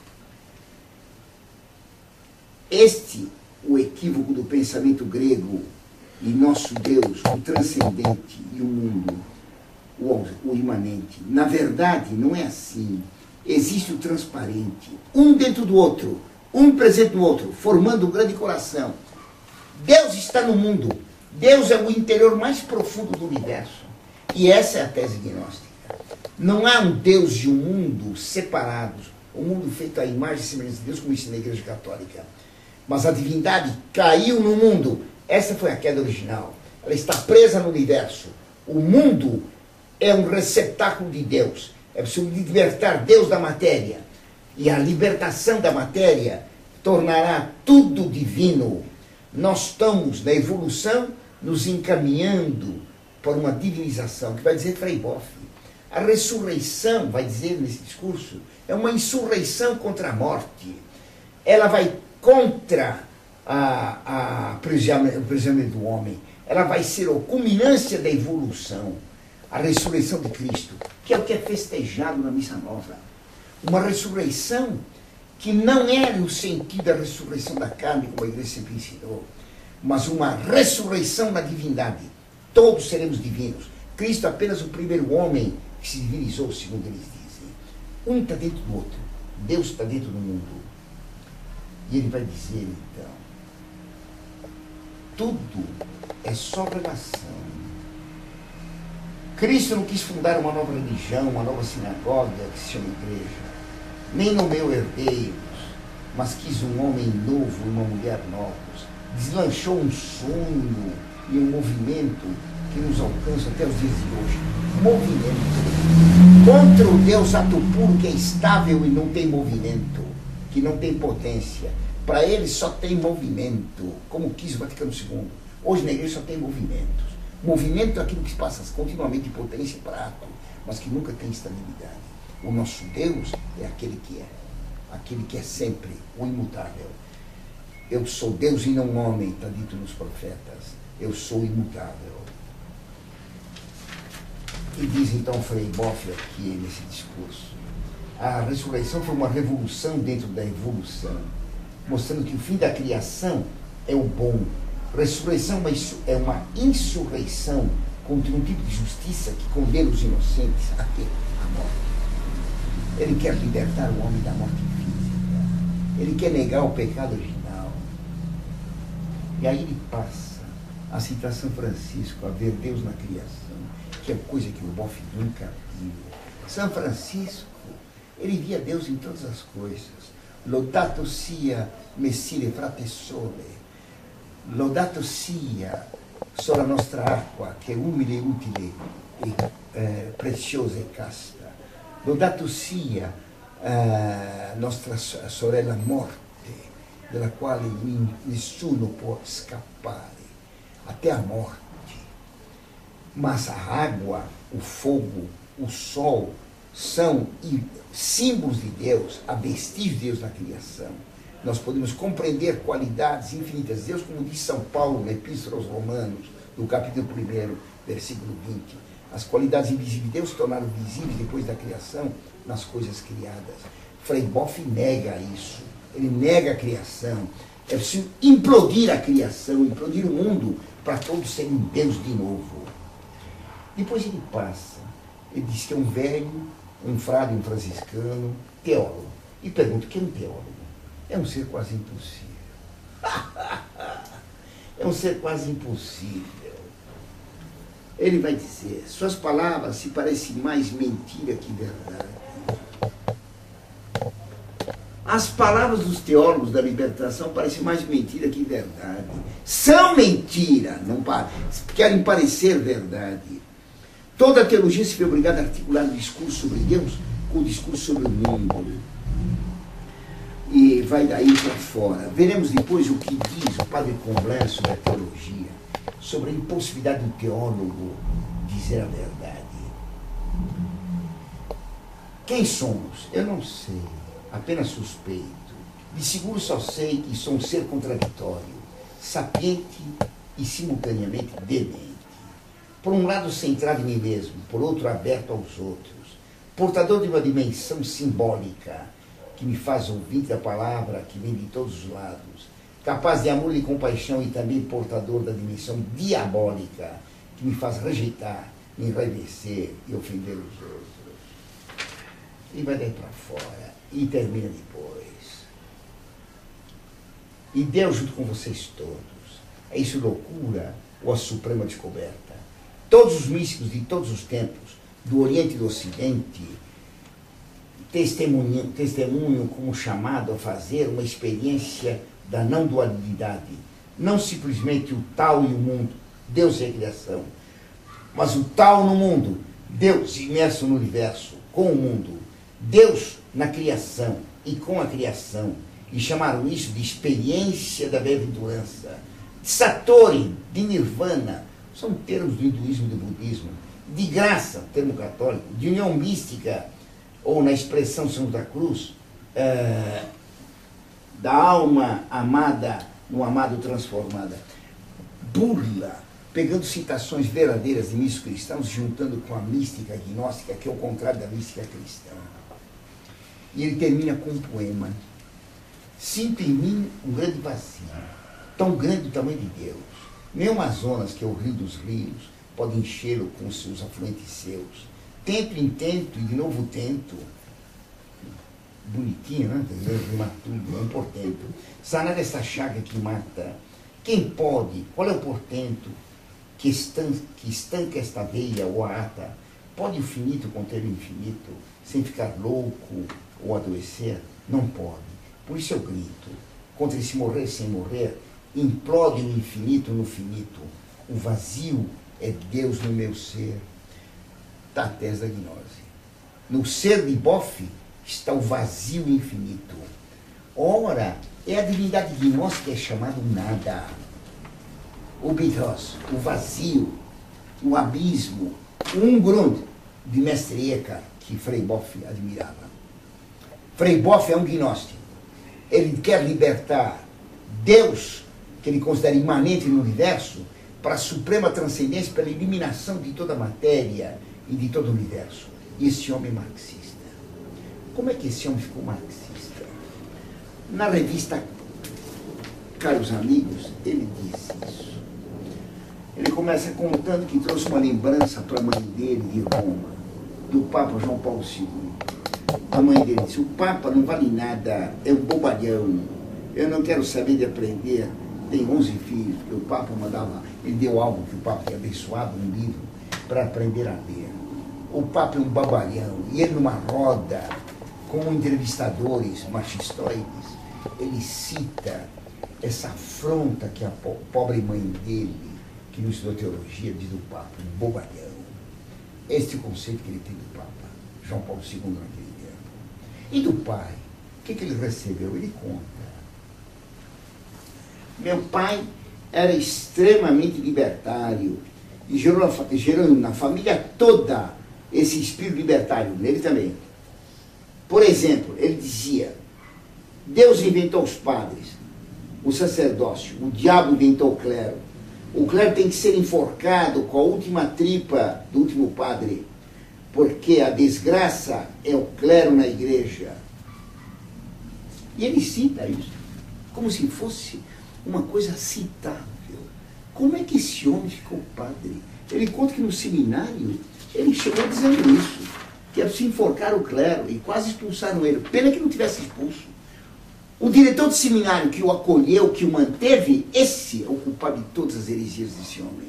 Este, o equívoco do pensamento grego, e nosso Deus, o transcendente, e o mundo, o, o imanente. Na verdade, não é assim. Existe o transparente, um dentro do outro, um presente do outro, formando um grande coração. Deus está no mundo. Deus é o interior mais profundo do universo. E essa é a tese gnóstica. Não há um Deus e um mundo separados, um mundo feito à imagem e semelhança de Deus, como ensina a Igreja Católica. Mas a divindade caiu no mundo. Essa foi a queda original. Ela está presa no universo. O mundo é um receptáculo de Deus. É preciso libertar Deus da matéria. E a libertação da matéria tornará tudo divino. Nós estamos, na evolução, nos encaminhando para uma divinização, que vai dizer Frei Boff. A ressurreição, vai dizer nesse discurso, é uma insurreição contra a morte. Ela vai contra a, a, o aprisionamento do homem. Ela vai ser a culminância da evolução. A ressurreição de Cristo, que é o que é festejado na Missa Nova. Uma ressurreição que não é no sentido da ressurreição da carne, como a Igreja sempre ensinou, mas uma ressurreição da divindade. Todos seremos divinos. Cristo é apenas o primeiro homem que se divinizou, segundo eles dizem. Um está dentro do outro. Deus está dentro do mundo. E ele vai dizer, então, tudo é só relação. Cristo não quis fundar uma nova religião, uma nova sinagoga que se chama igreja. Nem nomeou herdeiros, mas quis um homem novo e uma mulher novos. Deslanchou um sonho e um movimento que nos alcança até os dias de hoje. Movimento. Contra o Deus ato puro, que é estável e não tem movimento, que não tem potência. Para ele só tem movimento, como quis o Vaticano segundo. Hoje na igreja só tem movimentos. Movimento é aquilo que se passa continuamente de potência para ato, mas que nunca tem estabilidade. O nosso Deus é aquele que é, aquele que é sempre o imutável. Eu sou Deus e não homem, está dito nos profetas. Eu sou imutável. E diz então Frei Boff aqui nesse discurso, a ressurreição foi uma revolução dentro da evolução, mostrando que o fim da criação é o bom. Ressurreição é uma insurreição contra um tipo de justiça que condena os inocentes a quê? A morte. Ele quer libertar o homem da morte física. Ele quer negar o pecado original. E aí ele passa a citar São Francisco, a ver Deus na criação, que é coisa que o Boff nunca viu. São Francisco, ele via Deus em todas as coisas. Laudato sia Messire frate sole. Laudato sia sola nostra acqua, che è umile, utile, e eh, preziosa e casta. Laudato sia eh, nostra sorella morte, della quale nessuno può scappare, até a morte. Mas a água, o fogo, o sol são símbolos de Deus, a vestígio de Deus na criação. Nós podemos compreender qualidades infinitas de Deus, como diz São Paulo na Epístola aos Romanos, no capítulo primeiro, versículo vinte. As qualidades invisíveis de Deus se tornaram visíveis depois da criação nas coisas criadas. Frei Boff nega isso. Ele nega a criação. É preciso implodir a criação, implodir o mundo, para todos serem Deus de novo. Depois ele passa. Ele diz que é um velho, um frade, um franciscano, teólogo. E pergunta, o que é um teólogo? É um ser quase impossível. É um ser quase impossível. Ele vai dizer, suas palavras se parecem mais mentira que verdade. As palavras dos teólogos da libertação parecem mais mentira que verdade. São mentira, não querem parecer verdade. Toda a teologia se vê obrigada a articular o discurso sobre Deus com o discurso sobre o mundo. E vai daí para fora. Veremos depois o que diz o padre Comblan sobre a teologia, sobre a impossibilidade do teólogo dizer a verdade. Quem somos? Eu não sei, apenas suspeito. De seguro só sei que sou um ser contraditório, sapiente e simultaneamente demente. Por um lado centrado em mim mesmo, por outro aberto aos outros, portador de uma dimensão simbólica que me faz ouvinte da palavra que vem de todos os lados, capaz de amor e compaixão e também portador da dimensão diabólica que me faz rejeitar, me enraivecer e ofender os outros. E vai daí para fora e termina depois. E Deus junto com vocês todos. É isso loucura ou a suprema descoberta? Todos os místicos de todos os tempos, do Oriente e do Ocidente, testemunham, testemunham como chamado a fazer uma experiência da não dualidade. Não simplesmente o tal e o mundo, Deus é a criação, mas o tal no mundo, Deus imerso no universo, com o mundo, Deus na criação e com a criação, e chamaram isso de experiência da bem-aventurança, de Satori, de Nirvana, são termos do hinduísmo e do budismo, de graça, termo católico, de união mística, ou na expressão Santa Cruz, é, da alma amada no amado transformada. Burla, pegando citações verdadeiras de místicos cristãos, juntando com a mística agnóstica, que é o contrário da mística cristã. E ele termina com um poema. Sinto em mim um grande vazio, tão grande do tamanho de Deus. Nem o Amazonas, que é o rio dos rios, pode enchê-lo com os seus afluentes seus. Tento, intento e de novo tento. Bonitinho, né? Rima tudo, é um portento. Sanar essa chaga que mata. Quem pode? Qual é o portento que estanca, que estanca esta veia ou a ata? Pode o finito conter o infinito sem ficar louco ou adoecer? Não pode. Por isso eu grito, contra esse morrer sem morrer, implode o infinito no finito. O vazio é Deus no meu ser. Está a tese da gnose. No ser de Boff está o vazio infinito. Ora, é a divindade gnóstica que é chamado nada. O Bitos, o vazio, o abismo, o Ungrund de Mestre Eckhart, que Frei Boff admirava. Frei Boff é um gnóstico. Ele quer libertar Deus, que ele considera imanente no universo, para a suprema transcendência, pela eliminação de toda a matéria e de todo o universo. E esse homem é marxista. Como é que esse homem ficou marxista? Na revista Caros Amigos, ele disse isso. Ele começa contando que trouxe uma lembrança para a mãe dele de Roma, do Papa João Paulo segundo. A mãe dele disse, o Papa não vale nada, é um bobalhão, eu não quero saber de aprender. Tem onze filhos, porque o Papa mandava, ele deu algo que o Papa tinha abençoado, um livro, para aprender a ler. O Papa é um babalhão, e ele numa roda, com entrevistadores machistóides, ele cita essa afronta que a po pobre mãe dele, que não estudou teologia, diz do Papa, um bobalhão. Este é o conceito que ele tem do Papa, João Paulo segundo naquele tempo. E do pai, o que, que ele recebeu? Ele conta. Meu pai era extremamente libertário e gerou, gerou na família toda esse espírito libertário, nele também. Por exemplo, ele dizia, Deus inventou os padres, o sacerdócio, o diabo inventou o clero. O clero tem que ser enforcado com a última tripa do último padre, porque a desgraça é o clero na igreja. E ele cita isso, como se fosse uma coisa citável. Como é que esse homem ficou padre? Ele conta que no seminário ele chegou dizendo isso, que é preciso enforcar o clero, e quase expulsaram ele. Pena que não tivesse expulso. O diretor do seminário que o acolheu, que o manteve, esse é o culpado de todas as heresias desse homem.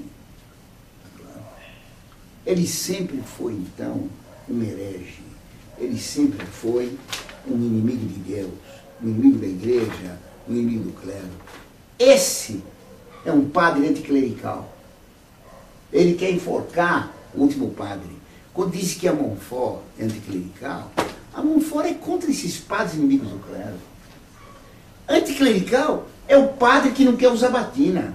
Ele sempre foi, então, um herege. Ele sempre foi um inimigo de Deus, um inimigo da igreja, um inimigo do clero. Esse é um padre anticlerical. Ele quer enforcar o último padre. Quando diz que a Montfort é anticlerical, a Montfort é contra esses padres inimigos do clero. Anticlerical é o padre que não quer usar batina.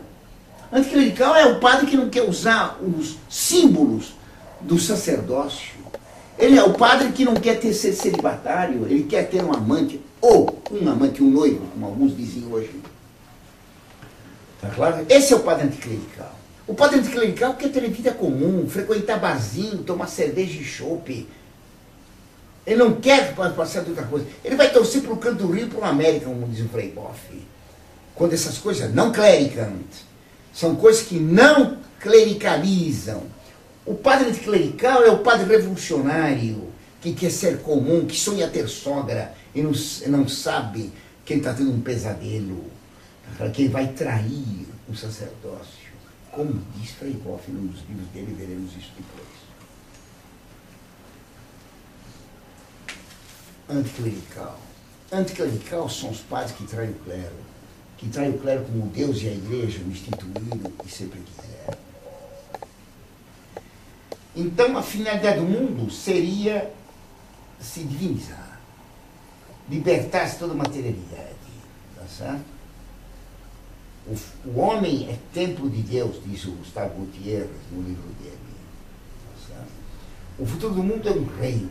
Anticlerical é o padre que não quer usar os símbolos do sacerdócio. Ele é o padre que não quer ter ser celibatário, ele quer ter um amante, ou um amante, um noivo, como alguns dizem hoje. Tá claro? Esse é o padre anticlerical. O padre anticlerical quer ter vida comum, frequentar barzinho, tomar cerveja e chope. Ele não quer passar de outra coisa. Ele vai torcer para o canto do Rio e para o América, como diz o Frei Boff. Quando essas coisas não clericam, são coisas que não clericalizam. O padre anticlerical é o padre revolucionário, que quer ser comum, que sonha ter sogra e não, não sabe que ele está tendo um pesadelo, que ele vai trair o sacerdócio. Como diz Frei Boff num dos livros dele, veremos isso depois. Anticlerical. Anticlerical são os padres que traem o clero, que traem o clero como Deus e a igreja o instituíram e sempre quiseram. Então, a finalidade do mundo seria se divinizar, libertar-se toda a materialidade. Tá certo? O, o homem é templo de Deus, diz o Gustavo Gutierrez no livro dele. Tá certo? O futuro do mundo é um reino.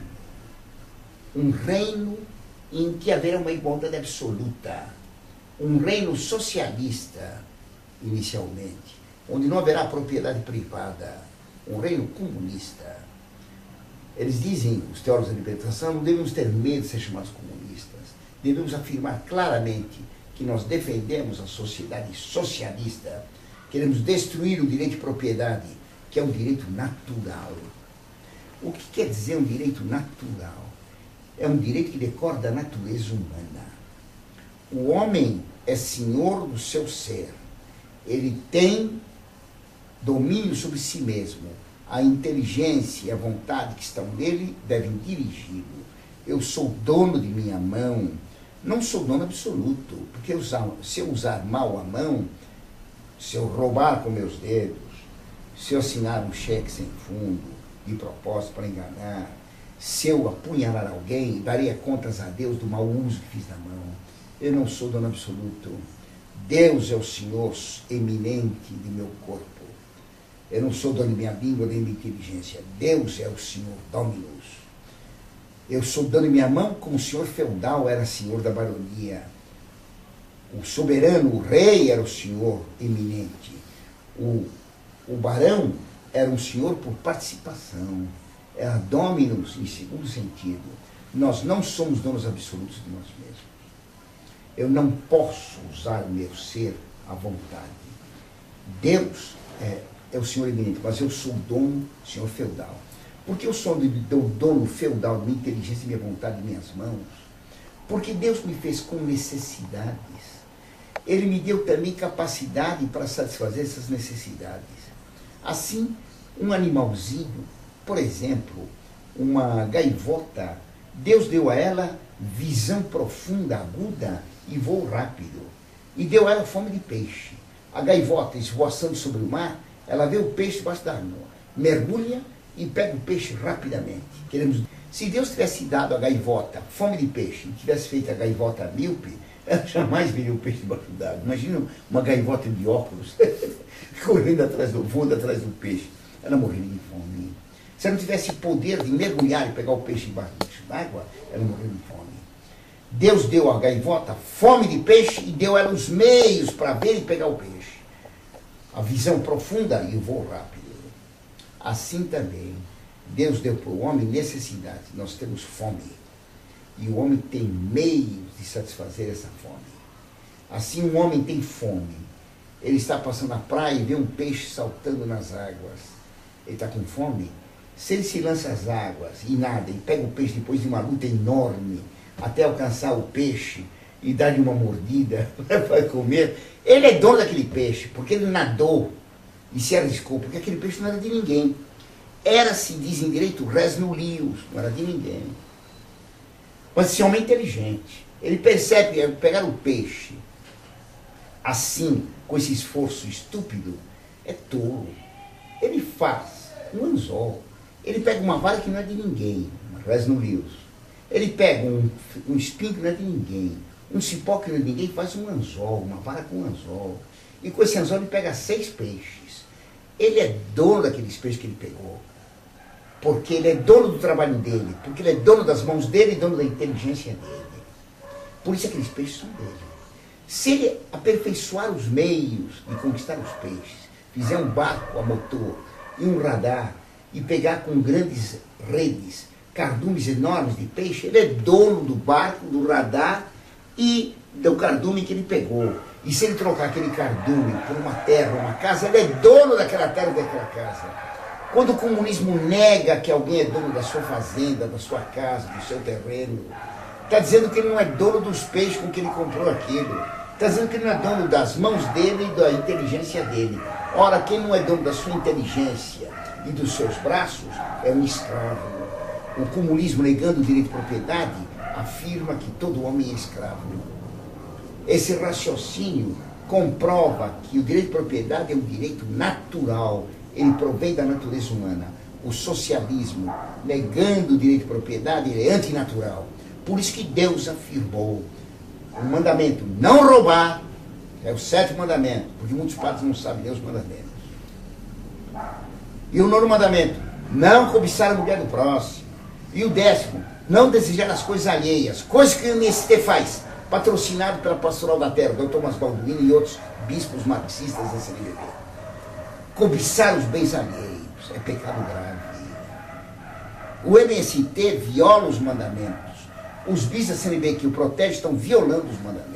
Um reino em que haverá uma igualdade absoluta. Um reino socialista, inicialmente, onde não haverá propriedade privada. Um reino comunista. Eles dizem, os teólogos da libertação, não devemos ter medo de ser chamados comunistas. Devemos afirmar claramente que nós defendemos a sociedade socialista. Queremos destruir o direito de propriedade, que é um direito natural. O que quer dizer um direito natural? É um direito que decorre da natureza humana. O homem é senhor do seu ser. Ele tem domínio sobre si mesmo. A inteligência e a vontade que estão nele devem dirigi-lo. Eu sou dono de minha mão. Não sou dono absoluto, porque se eu usar mal a mão, se eu roubar com meus dedos, se eu assinar um cheque sem fundo, de propósito para enganar, se eu apunhalar alguém, daria contas a Deus do mau uso que fiz da mão. Eu não sou dono absoluto. Deus é o Senhor eminente de meu corpo. Eu não sou dono de minha língua nem de minha inteligência. Deus é o Senhor Dominus. Eu sou dono de minha mão como o senhor feudal era senhor da baronia. O soberano, o rei, era o senhor eminente. O, o barão era um senhor por participação. Era Dominus em segundo sentido. Nós não somos donos absolutos de nós mesmos. Eu não posso usar o meu ser à vontade. Deus é, é o senhor eminente, mas eu sou o dono, senhor feudal. Porque eu sou o dono feudal de minha inteligência, minha vontade, de minhas mãos. Porque Deus me fez com necessidades. Ele me deu também capacidade para satisfazer essas necessidades. Assim, um animalzinho, por exemplo, uma gaivota, Deus deu a ela visão profunda, aguda e voo rápido. E deu a ela fome de peixe. A gaivota, esvoaçando sobre o mar, ela vê o peixe debaixo da água, mergulha e pega o peixe rapidamente. Queremos... Se Deus tivesse dado a gaivota fome de peixe e tivesse feito a gaivota míope, ela jamais veria o peixe debaixo d'água. Imagina uma gaivota de óculos correndo atrás do voando atrás do peixe. Ela morreria de fome. Se ela não tivesse poder de mergulhar e pegar o peixe debaixo d'água, ela morreria de fome. Deus deu à gaivota fome de peixe e deu a ela os meios para ver e pegar o peixe. A visão profunda e o voo rápido. Assim também, Deus deu para o homem necessidade. Nós temos fome. E o homem tem meios de satisfazer essa fome. Assim, um homem tem fome. Ele está passando na praia e vê um peixe saltando nas águas. Ele está com fome. Se ele se lança às águas e nada, e pega o peixe depois de uma luta enorme, até alcançar o peixe e dar-lhe uma mordida para comer, ele é dono daquele peixe, porque ele nadou e se arriscou, porque aquele peixe não era de ninguém. Era, se diz em direito, res nullius, não era de ninguém. Mas esse homem é inteligente. Ele percebe que pegar o peixe assim, com esse esforço estúpido, é tolo. Ele faz um anzol. Ele pega uma vara que não é de ninguém, res nullius. Ele pega um, um espinho que não é de ninguém, um cipó que não é de ninguém, faz um anzol, uma vara com um anzol. E com esse anzol ele pega seis peixes. Ele é dono daqueles peixes que ele pegou. porque ele é dono do trabalho dele, porque ele é dono das mãos dele e dono da inteligência dele. Por isso aqueles peixes são dele. Se ele aperfeiçoar os meios de conquistar os peixes, fizer um barco a motor e um radar, e pegar com grandes redes, cardumes enormes de peixe, ele é dono do barco, do radar e do cardume que ele pegou. E se ele trocar aquele cardume por uma terra, uma casa, ele é dono daquela terra e daquela casa. Quando o comunismo nega que alguém é dono da sua fazenda, da sua casa, do seu terreno, está dizendo que ele não é dono dos peixes com que ele comprou aquilo. Está dizendo que ele não é dono das mãos dele e da inteligência dele. Ora, quem não é dono da sua inteligência e dos seus braços é um escravo. O comunismo, negando o direito de propriedade, afirma que todo homem é escravo. Esse raciocínio comprova que o direito de propriedade é um direito natural, ele provém da natureza humana. O socialismo, negando o direito de propriedade, ele é antinatural. Por isso que Deus afirmou o mandamento não roubar, é o sétimo mandamento, porque muitos padres não sabem ler os mandamentos. E o nono mandamento, não cobiçar a mulher do próximo. E o décimo, não desejar as coisas alheias, coisas que o M S T faz, patrocinado pela Pastoral da Terra, doutor Thomas Balduino e outros bispos marxistas da C N B B. Cobiçar os bens alheios é pecado grave. O M S T viola os mandamentos. Os bispos da C N B B que o protegem estão violando os mandamentos.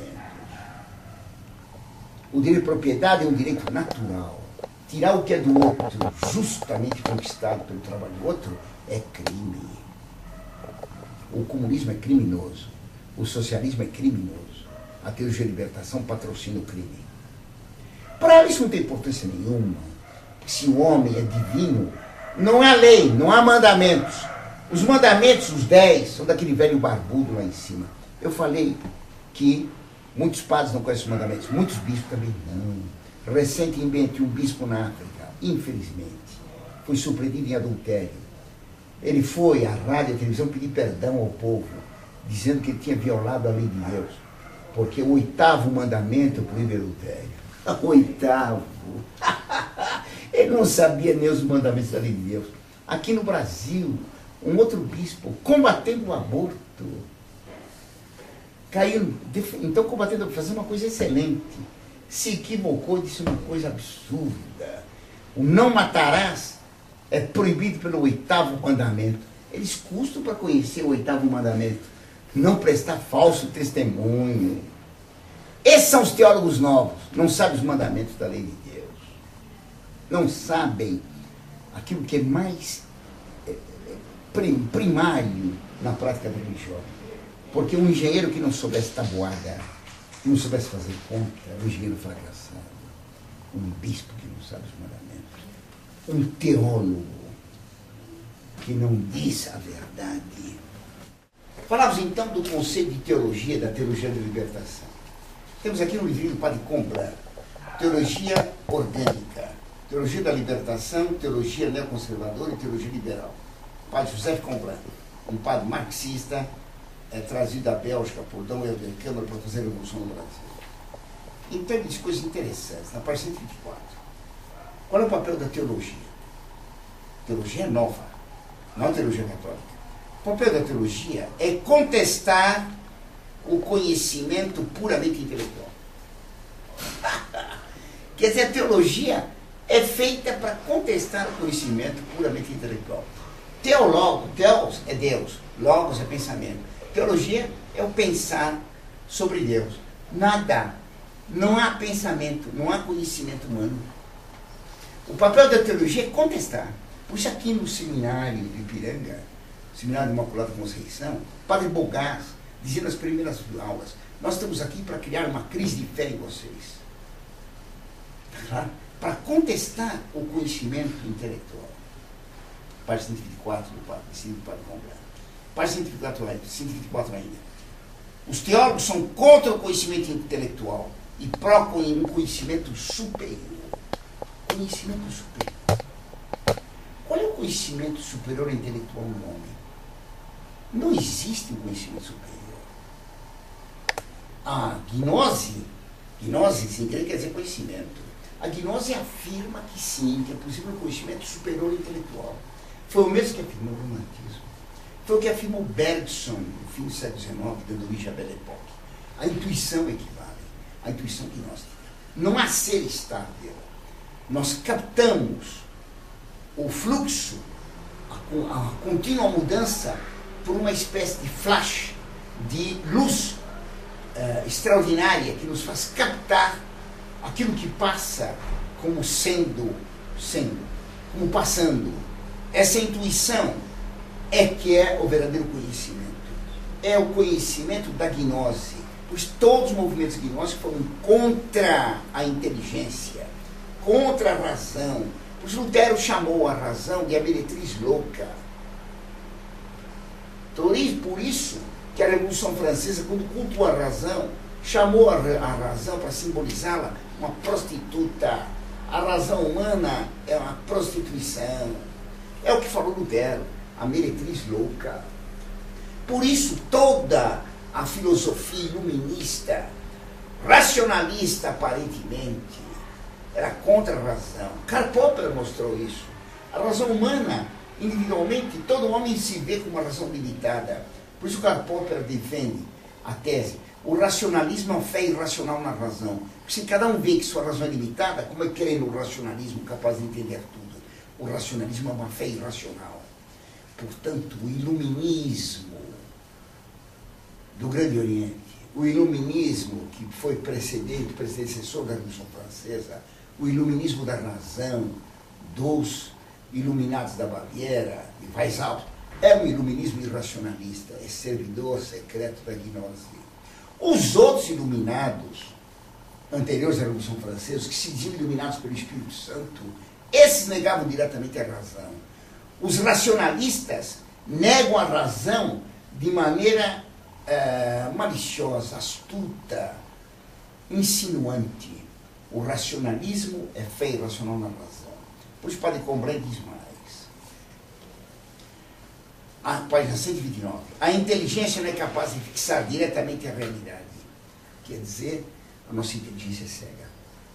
O direito de propriedade é um direito natural. Tirar o que é do outro, justamente conquistado pelo trabalho do outro, é crime. O comunismo é criminoso. O socialismo é criminoso. A teologia da libertação patrocina o crime. Para ela isso não tem importância nenhuma. Se o homem é divino, não há lei, não há mandamentos. Os mandamentos, os dez, são daquele velho barbudo lá em cima. Eu falei que muitos padres não conhecem os mandamentos, muitos bispos também não. Recentemente, um bispo na África, infelizmente, foi surpreendido em adultério. Ele foi à rádio e à televisão pedir perdão ao povo, dizendo que ele tinha violado a lei de Deus, porque o oitavo mandamento proíbe adultério. O oitavo! Ele não sabia nem os mandamentos da lei de Deus. Aqui no Brasil, um outro bispo, combatendo o aborto, caiu, então combatendo, fazendo uma coisa excelente, se equivocou e disse uma coisa absurda. O não matarás é proibido pelo oitavo mandamento. Eles custam para conhecer o oitavo mandamento. Não prestar falso testemunho. Esses são os teólogos novos. Não sabem os mandamentos da lei de Deus. Não sabem aquilo que é mais primário na prática religiosa. Porque um engenheiro que não soubesse tabuada, que não soubesse fazer conta, é um engenheiro fracassado. Um bispo que não sabe os mandamentos. Um teólogo que não diz a verdade. Falávamos então do conceito de teologia, da teologia da libertação. Temos aqui no livrinho do Padre Comblan, teologia orgânica, teologia da libertação, teologia neoconservadora e teologia liberal. Padre José Comblan, um padre marxista, é trazido da Bélgica por Dom Helder Câmara para fazer a revolução no Brasil. Então ele diz coisas interessantes, na página cento e vinte e quatro. Qual é o papel da teologia? Teologia é nova, não a teologia católica. O papel da teologia é contestar o conhecimento puramente intelectual. Quer dizer, a teologia é feita para contestar o conhecimento puramente intelectual. Teólogo, teos é Deus, logos é pensamento. Teologia é o pensar sobre Deus. Nada, não há pensamento, não há conhecimento humano. O papel da teologia é contestar. Por isso aqui no seminário de Ipiranga, Seminário de Imaculada Conceição, Padre Bogás, dizia nas primeiras aulas, nós estamos aqui para criar uma crise de fé em vocês. Tá? Para contestar o conhecimento intelectual. Página cento e vinte e quatro do Padre, do Padre Comblan. Página cento e vinte e quatro ainda. Os teólogos são contra o conhecimento intelectual e procurem um conhecimento superior. Conhecimento superior. Qual é o conhecimento superior intelectual no homem? Não existe um conhecimento superior. A gnose, gnose sem querer quer dizer conhecimento. A gnose afirma que sim, que é possível um conhecimento superior intelectual. Foi o mesmo que afirmou o romantismo. Foi o que afirmou Bergson no fim do século dezenove, dando origem à Belle Époque. A intuição equivale à intuição gnóstica. Não há ser estável. Nós captamos o fluxo, a, a contínua mudança, por uma espécie de flash de luz uh, extraordinária que nos faz captar aquilo que passa como sendo, sendo, como passando. Essa intuição é que é o verdadeiro conhecimento. É o conhecimento da gnose. Pois todos os movimentos gnósticos foram contra a inteligência, contra a razão. Pois Lutero chamou a razão de a meretriz louca. Por isso que a Revolução Francesa, quando cultuou a razão, chamou a, a razão para simbolizá-la uma prostituta. A razão humana é uma prostituição. É o que falou Lutero, a meretriz louca. Por isso toda a filosofia iluminista, racionalista aparentemente, era contra a razão. Karl Popper mostrou isso. A razão humana, individualmente, todo homem se vê com uma razão limitada. Por isso Karl Popper defende a tese: o racionalismo é uma fé irracional na razão. Porque se cada um vê que sua razão é limitada, como é que crê no racionalismo capaz de entender tudo? O racionalismo é uma fé irracional. Portanto, o iluminismo do Grande Oriente, o iluminismo que foi precedente, predecessor da Revolução Francesa, o iluminismo da razão dos iluminados da Baviera, de Weishaupt, é um iluminismo irracionalista, é servidor secreto da gnose. Os outros iluminados, anteriores à Revolução Francesa, que se diziam iluminados pelo Espírito Santo, esses negavam diretamente a razão. Os racionalistas negam a razão de maneira uh, maliciosa, astuta, insinuante. O racionalismo é fé irracional na razão. Pois o Padre Combray diz mais. A página cento e vinte e nove. A inteligência não é capaz de fixar diretamente a realidade. Quer dizer, a nossa inteligência é cega.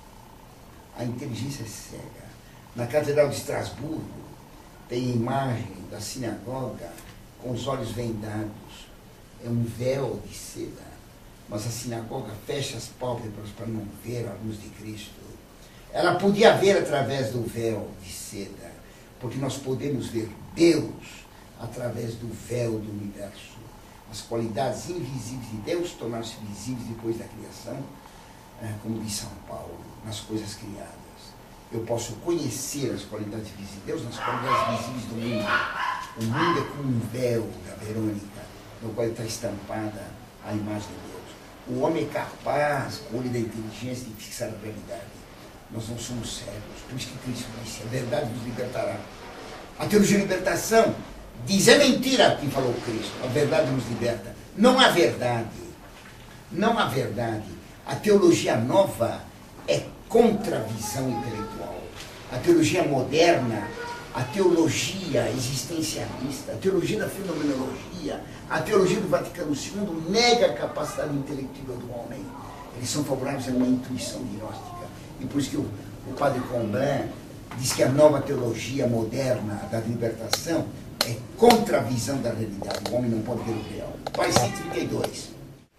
A inteligência é cega. Na Catedral de Estrasburgo tem a imagem da sinagoga com os olhos vendados. É um véu de seda. Mas a sinagoga fecha as pálpebras para não ver a luz de Cristo. Ela podia ver através do véu de seda, porque nós podemos ver Deus através do véu do universo. As qualidades invisíveis de Deus tornaram-se visíveis depois da criação, como diz São Paulo, nas coisas criadas. Eu posso conhecer as qualidades visíveis de Deus nas qualidades visíveis do mundo. O mundo é como um véu da Verônica, no qual está estampada a imagem de Deus. O homem é capaz, com o olho da inteligência, de fixar a realidade. Nós não somos cegos. Por isso que Cristo disse: a verdade nos libertará. A teologia de libertação diz: é mentira quem falou Cristo. A verdade nos liberta. Não há verdade. Não há verdade. A teologia nova é contra a visão intelectual. A teologia moderna, a teologia existencialista, a teologia da fenomenologia, a teologia do Vaticano segundo nega a capacidade intelectiva do homem. Eles são favoráveis a uma intuição gnóstica. E por isso que o, o Padre Combray diz que a nova teologia moderna da libertação é contra a visão da realidade. O homem não pode ver o real. Página cento e trinta e dois.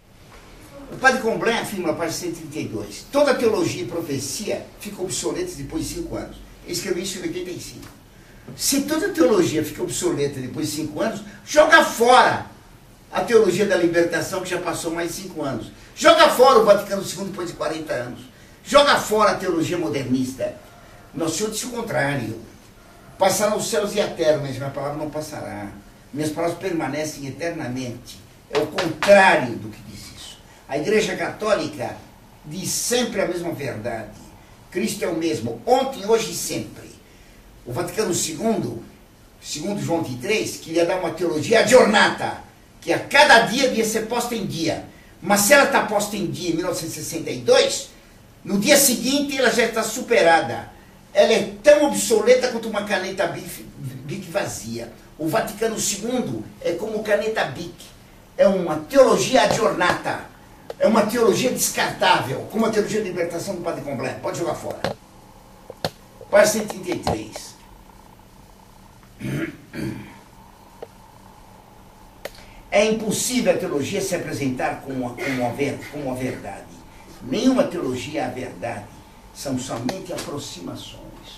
O Padre Combray afirma na página cento e trinta e dois: toda teologia e profecia ficam obsoletas depois de cinco anos. Ele escreveu isso em oitenta e cinco. Se toda teologia fica obsoleta depois de cinco anos, joga fora a teologia da libertação, que já passou mais de cinco anos. Joga fora o Vaticano segundo depois de quarenta anos. Joga fora a teologia modernista. Nosso Senhor disse o contrário. Passarão os céus e a terra, mas minha palavra não passará. Minhas palavras permanecem eternamente. É o contrário do que diz isso. A Igreja Católica diz sempre a mesma verdade. Cristo é o mesmo, ontem, hoje e sempre. O Vaticano segundo, segundo João vinte e três, queria dar uma teologia aggiornata, que a cada dia devia ser posta em dia. Mas se ela está posta em dia em mil novecentos e sessenta e dois, no dia seguinte ela já está superada. Ela é tão obsoleta quanto uma caneta Bic vazia. O Vaticano segundo é como caneta Bic. É uma teologia aggiornata. É uma teologia descartável, como a teologia de libertação do Padre Combray. Pode jogar fora. Página cento e trinta e três. É impossível a teologia se apresentar como a, como a, ver, como a verdade. Nenhuma teologia é a verdade. São somente aproximações.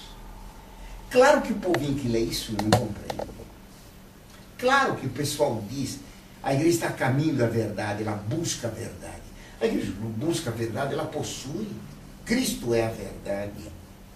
Claro que o povinho que lê isso não compreende. Claro que o pessoal diz, a igreja está a caminho da verdade, ela busca a verdade. A igreja não busca a verdade, ela possui. Cristo é a verdade.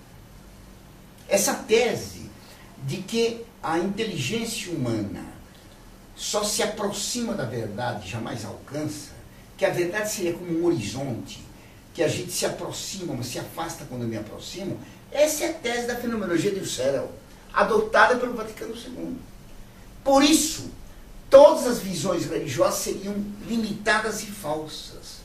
Essa tese de que a inteligência humana só se aproxima da verdade, jamais alcança, que a verdade seria como um horizonte, que a gente se aproxima, mas se afasta quando eu me aproximo, essa é a tese da fenomenologia de Husserl, adotada pelo Vaticano segundo. Por isso, todas as visões religiosas seriam limitadas e falsas.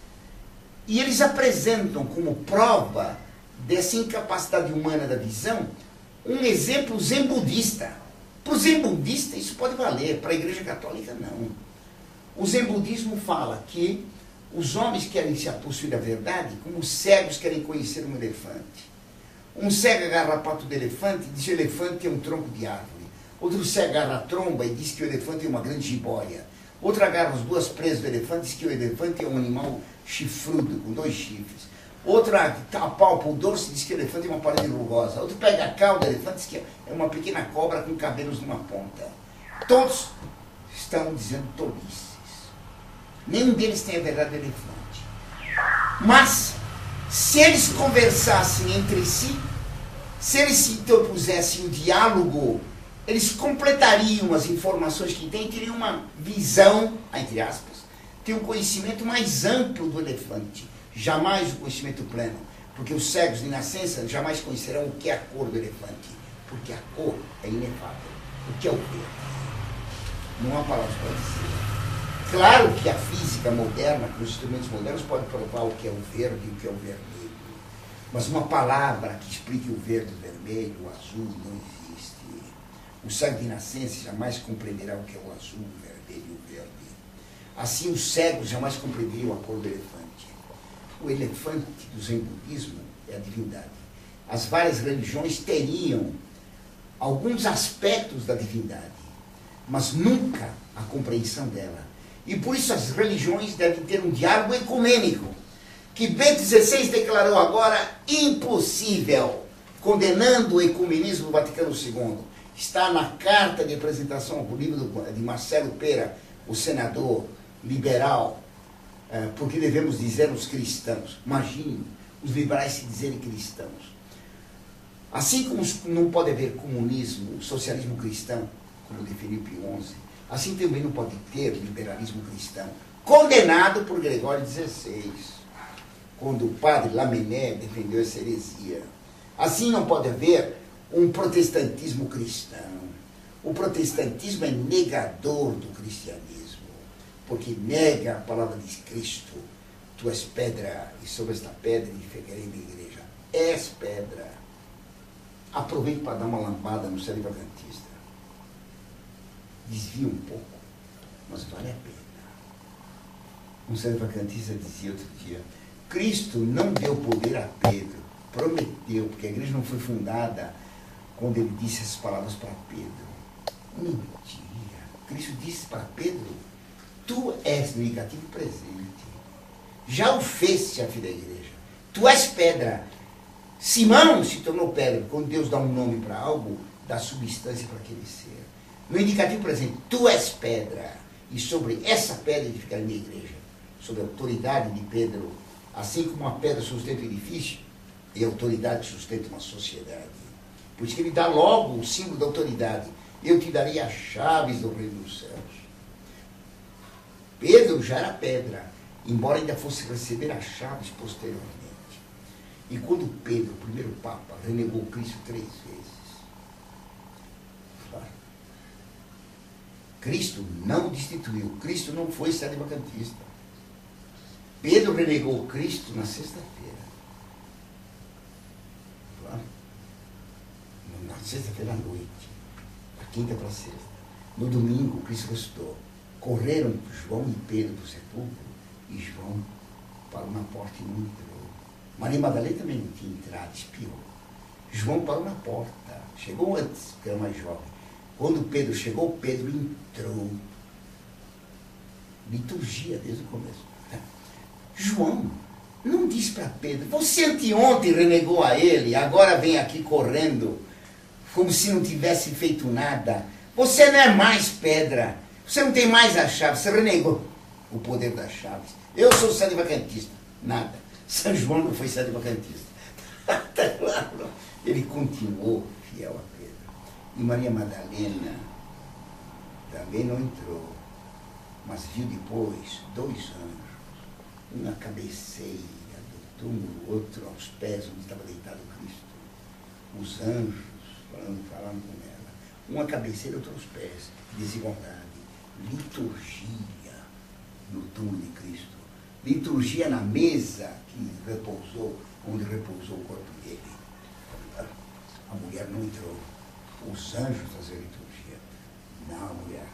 E eles apresentam como prova dessa incapacidade humana da visão um exemplo zen-budista. Para o zen-budista isso pode valer, para a Igreja Católica não. O zen-budismo fala que os homens querem se possuir da verdade como os cegos querem conhecer um elefante. Um cego agarra a pata do elefante e diz que o elefante é um tronco de árvore. Outro cego agarra a tromba e diz que o elefante é uma grande jiboia. Outro agarra as duas presas do elefante e diz que o elefante é um animal chifrudo, com dois chifres. Outro apalpa o dorso e diz que o elefante é uma parede rugosa. Outro pega a cauda do elefante e diz que é uma pequena cobra com cabelos numa ponta. Todos estão dizendo tolices. Nenhum deles tem a verdade do elefante. Mas, se eles conversassem entre si, se eles se interpusessem um diálogo, eles completariam as informações que têm e teriam uma visão, entre aspas, ter um conhecimento mais amplo do elefante. Jamais o conhecimento pleno, porque os cegos de nascença jamais conhecerão o que é a cor do elefante, porque a cor é inefável. O que é o verde? Não há palavras para dizer. Claro que a física moderna, que os instrumentos modernos podem provar o que é o verde e o que é o vermelho, mas uma palavra que explique o verde, o vermelho, o azul não existe. O cego de nascença jamais compreenderá o que é o azul, o vermelho e o verde. Assim, os cegos jamais compreenderiam a cor do elefante. O elefante do zen-budismo é a divindade. As várias religiões teriam alguns aspectos da divindade, mas nunca a compreensão dela. E por isso as religiões devem ter um diálogo ecumênico, que Bento dezesseis declarou agora impossível, condenando o ecumenismo do Vaticano segundo. Está na carta de apresentação ao livro de Marcelo Pera, o senador liberal, porque devemos dizer os cristãos. Imagine os liberais se dizerem cristãos. Assim como não pode haver comunismo, socialismo cristão, como definiu Pio onze, assim também não pode ter liberalismo cristão, condenado por Gregório dezesseis, quando o padre Lamennais defendeu essa heresia. Assim não pode haver um protestantismo cristão. O protestantismo é negador do cristianismo, porque nega a palavra de Cristo. Tu és pedra, e sobre esta pedra edificarei minha igreja. És pedra. Aproveito para dar uma lambada no cérebro adventista. Desvia um pouco, mas vale a pena. Um cérebro adventista dizia outro dia, Cristo não deu poder a Pedro, prometeu, porque a igreja não foi fundada quando ele disse essas palavras para Pedro. Mentira. Cristo disse para Pedro, tu és no negativo presente. Já o fez chefe da igreja. Tu és pedra. Simão se tornou pedra. Quando Deus dá um nome para algo, dá substância para aquele ser. No indicativo presente, tu és pedra. E sobre essa pedra edificarei minha igreja. Sobre a autoridade de Pedro, assim como a pedra sustenta o edifício, e a autoridade sustenta uma sociedade. Por isso que ele dá logo o símbolo da autoridade. Eu te darei as chaves do reino dos céus. Pedro já era pedra, embora ainda fosse receber as chaves posteriormente. E quando Pedro, o primeiro Papa, renegou Cristo três vezes, claro, Cristo não destituiu, Cristo não foi sedevacantista. Pedro renegou Cristo na sexta-feira. Claro. Na sexta-feira à noite, da quinta para a sexta. No domingo, Cristo ressuscitou. Correram João e Pedro para o sepulcro, e João parou na porta e não entrou. Maria Madalena também não tinha entrado, espiou. João parou na porta, chegou antes, porque era mais jovem. Quando Pedro chegou, Pedro entrou. Liturgia desde o começo. João não diz para Pedro, você anteontem renegou a ele, agora vem aqui correndo, como se não tivesse feito nada. Você não é mais pedra, você não tem mais a chave, você renegou o poder das chaves. Eu sou sedevacantista. Nada. São João não foi sedevacantista. Ele continuou fiel a Pedro. E Maria Madalena também não entrou, mas viu depois dois anjos, um na cabeceira do túmulo, outro aos pés onde estava deitado Cristo. Os anjos falando, falando com ela. Um à cabeceira, outro aos pés. Desigualdade. Liturgia no túmulo de Cristo. Liturgia na mesa que repousou, onde repousou o corpo dele. A mulher não entrou. Os anjos faziam liturgia. Não, a mulher.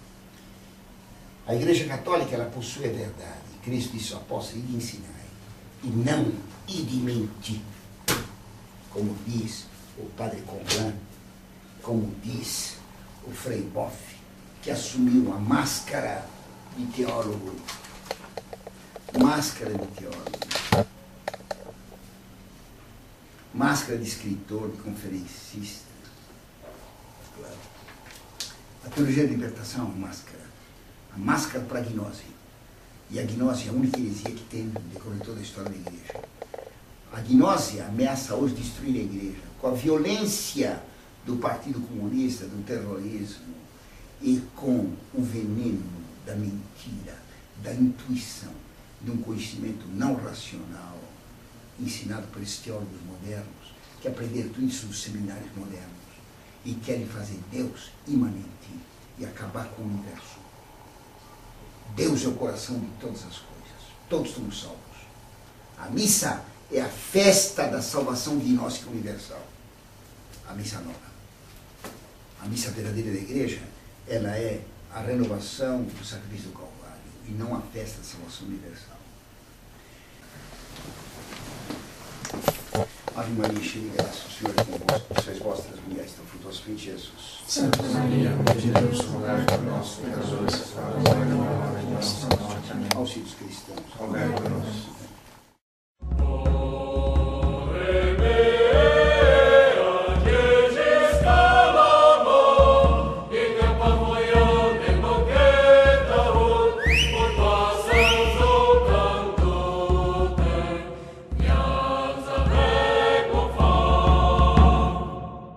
A Igreja Católica, ela possui a verdade. Cristo disse ao apóstolo, ide ensinai. E não ide mentir. Como diz o Padre Comblan, como diz o Frei Boff, que assumiu a máscara de teólogo. Máscara de teólogo. Máscara de escritor, de conferencista. Claro. A teologia da libertação é uma máscara. A máscara para a gnose. E a gnose é a única heresia que tem no decorrer de toda a história da igreja. A gnose ameaça hoje destruir a igreja. Com a violência do Partido Comunista, do terrorismo, e com o veneno da mentira, da intuição, de um conhecimento não racional, ensinado por esses teólogos modernos, que aprenderam tudo isso nos seminários modernos, e querem fazer Deus imanente e acabar com o universo. Deus é o coração de todas as coisas. Todos somos salvos. A missa é a festa da salvação gnóstica universal. A missa nova. A missa verdadeira da igreja, ela é a renovação do sacrifício do Calvário e não a festa da salvação universal. Ave Maria, cheia de graça, o Senhor é convosco, sois vós das mulheres, tão frutuoso fruto de Jesus. Santa Maria, Mãe de Deus, rogai por nós, pecadores, agora e na hora de nossa morte. Amém. Aos filhos cristãos, rogai por nós.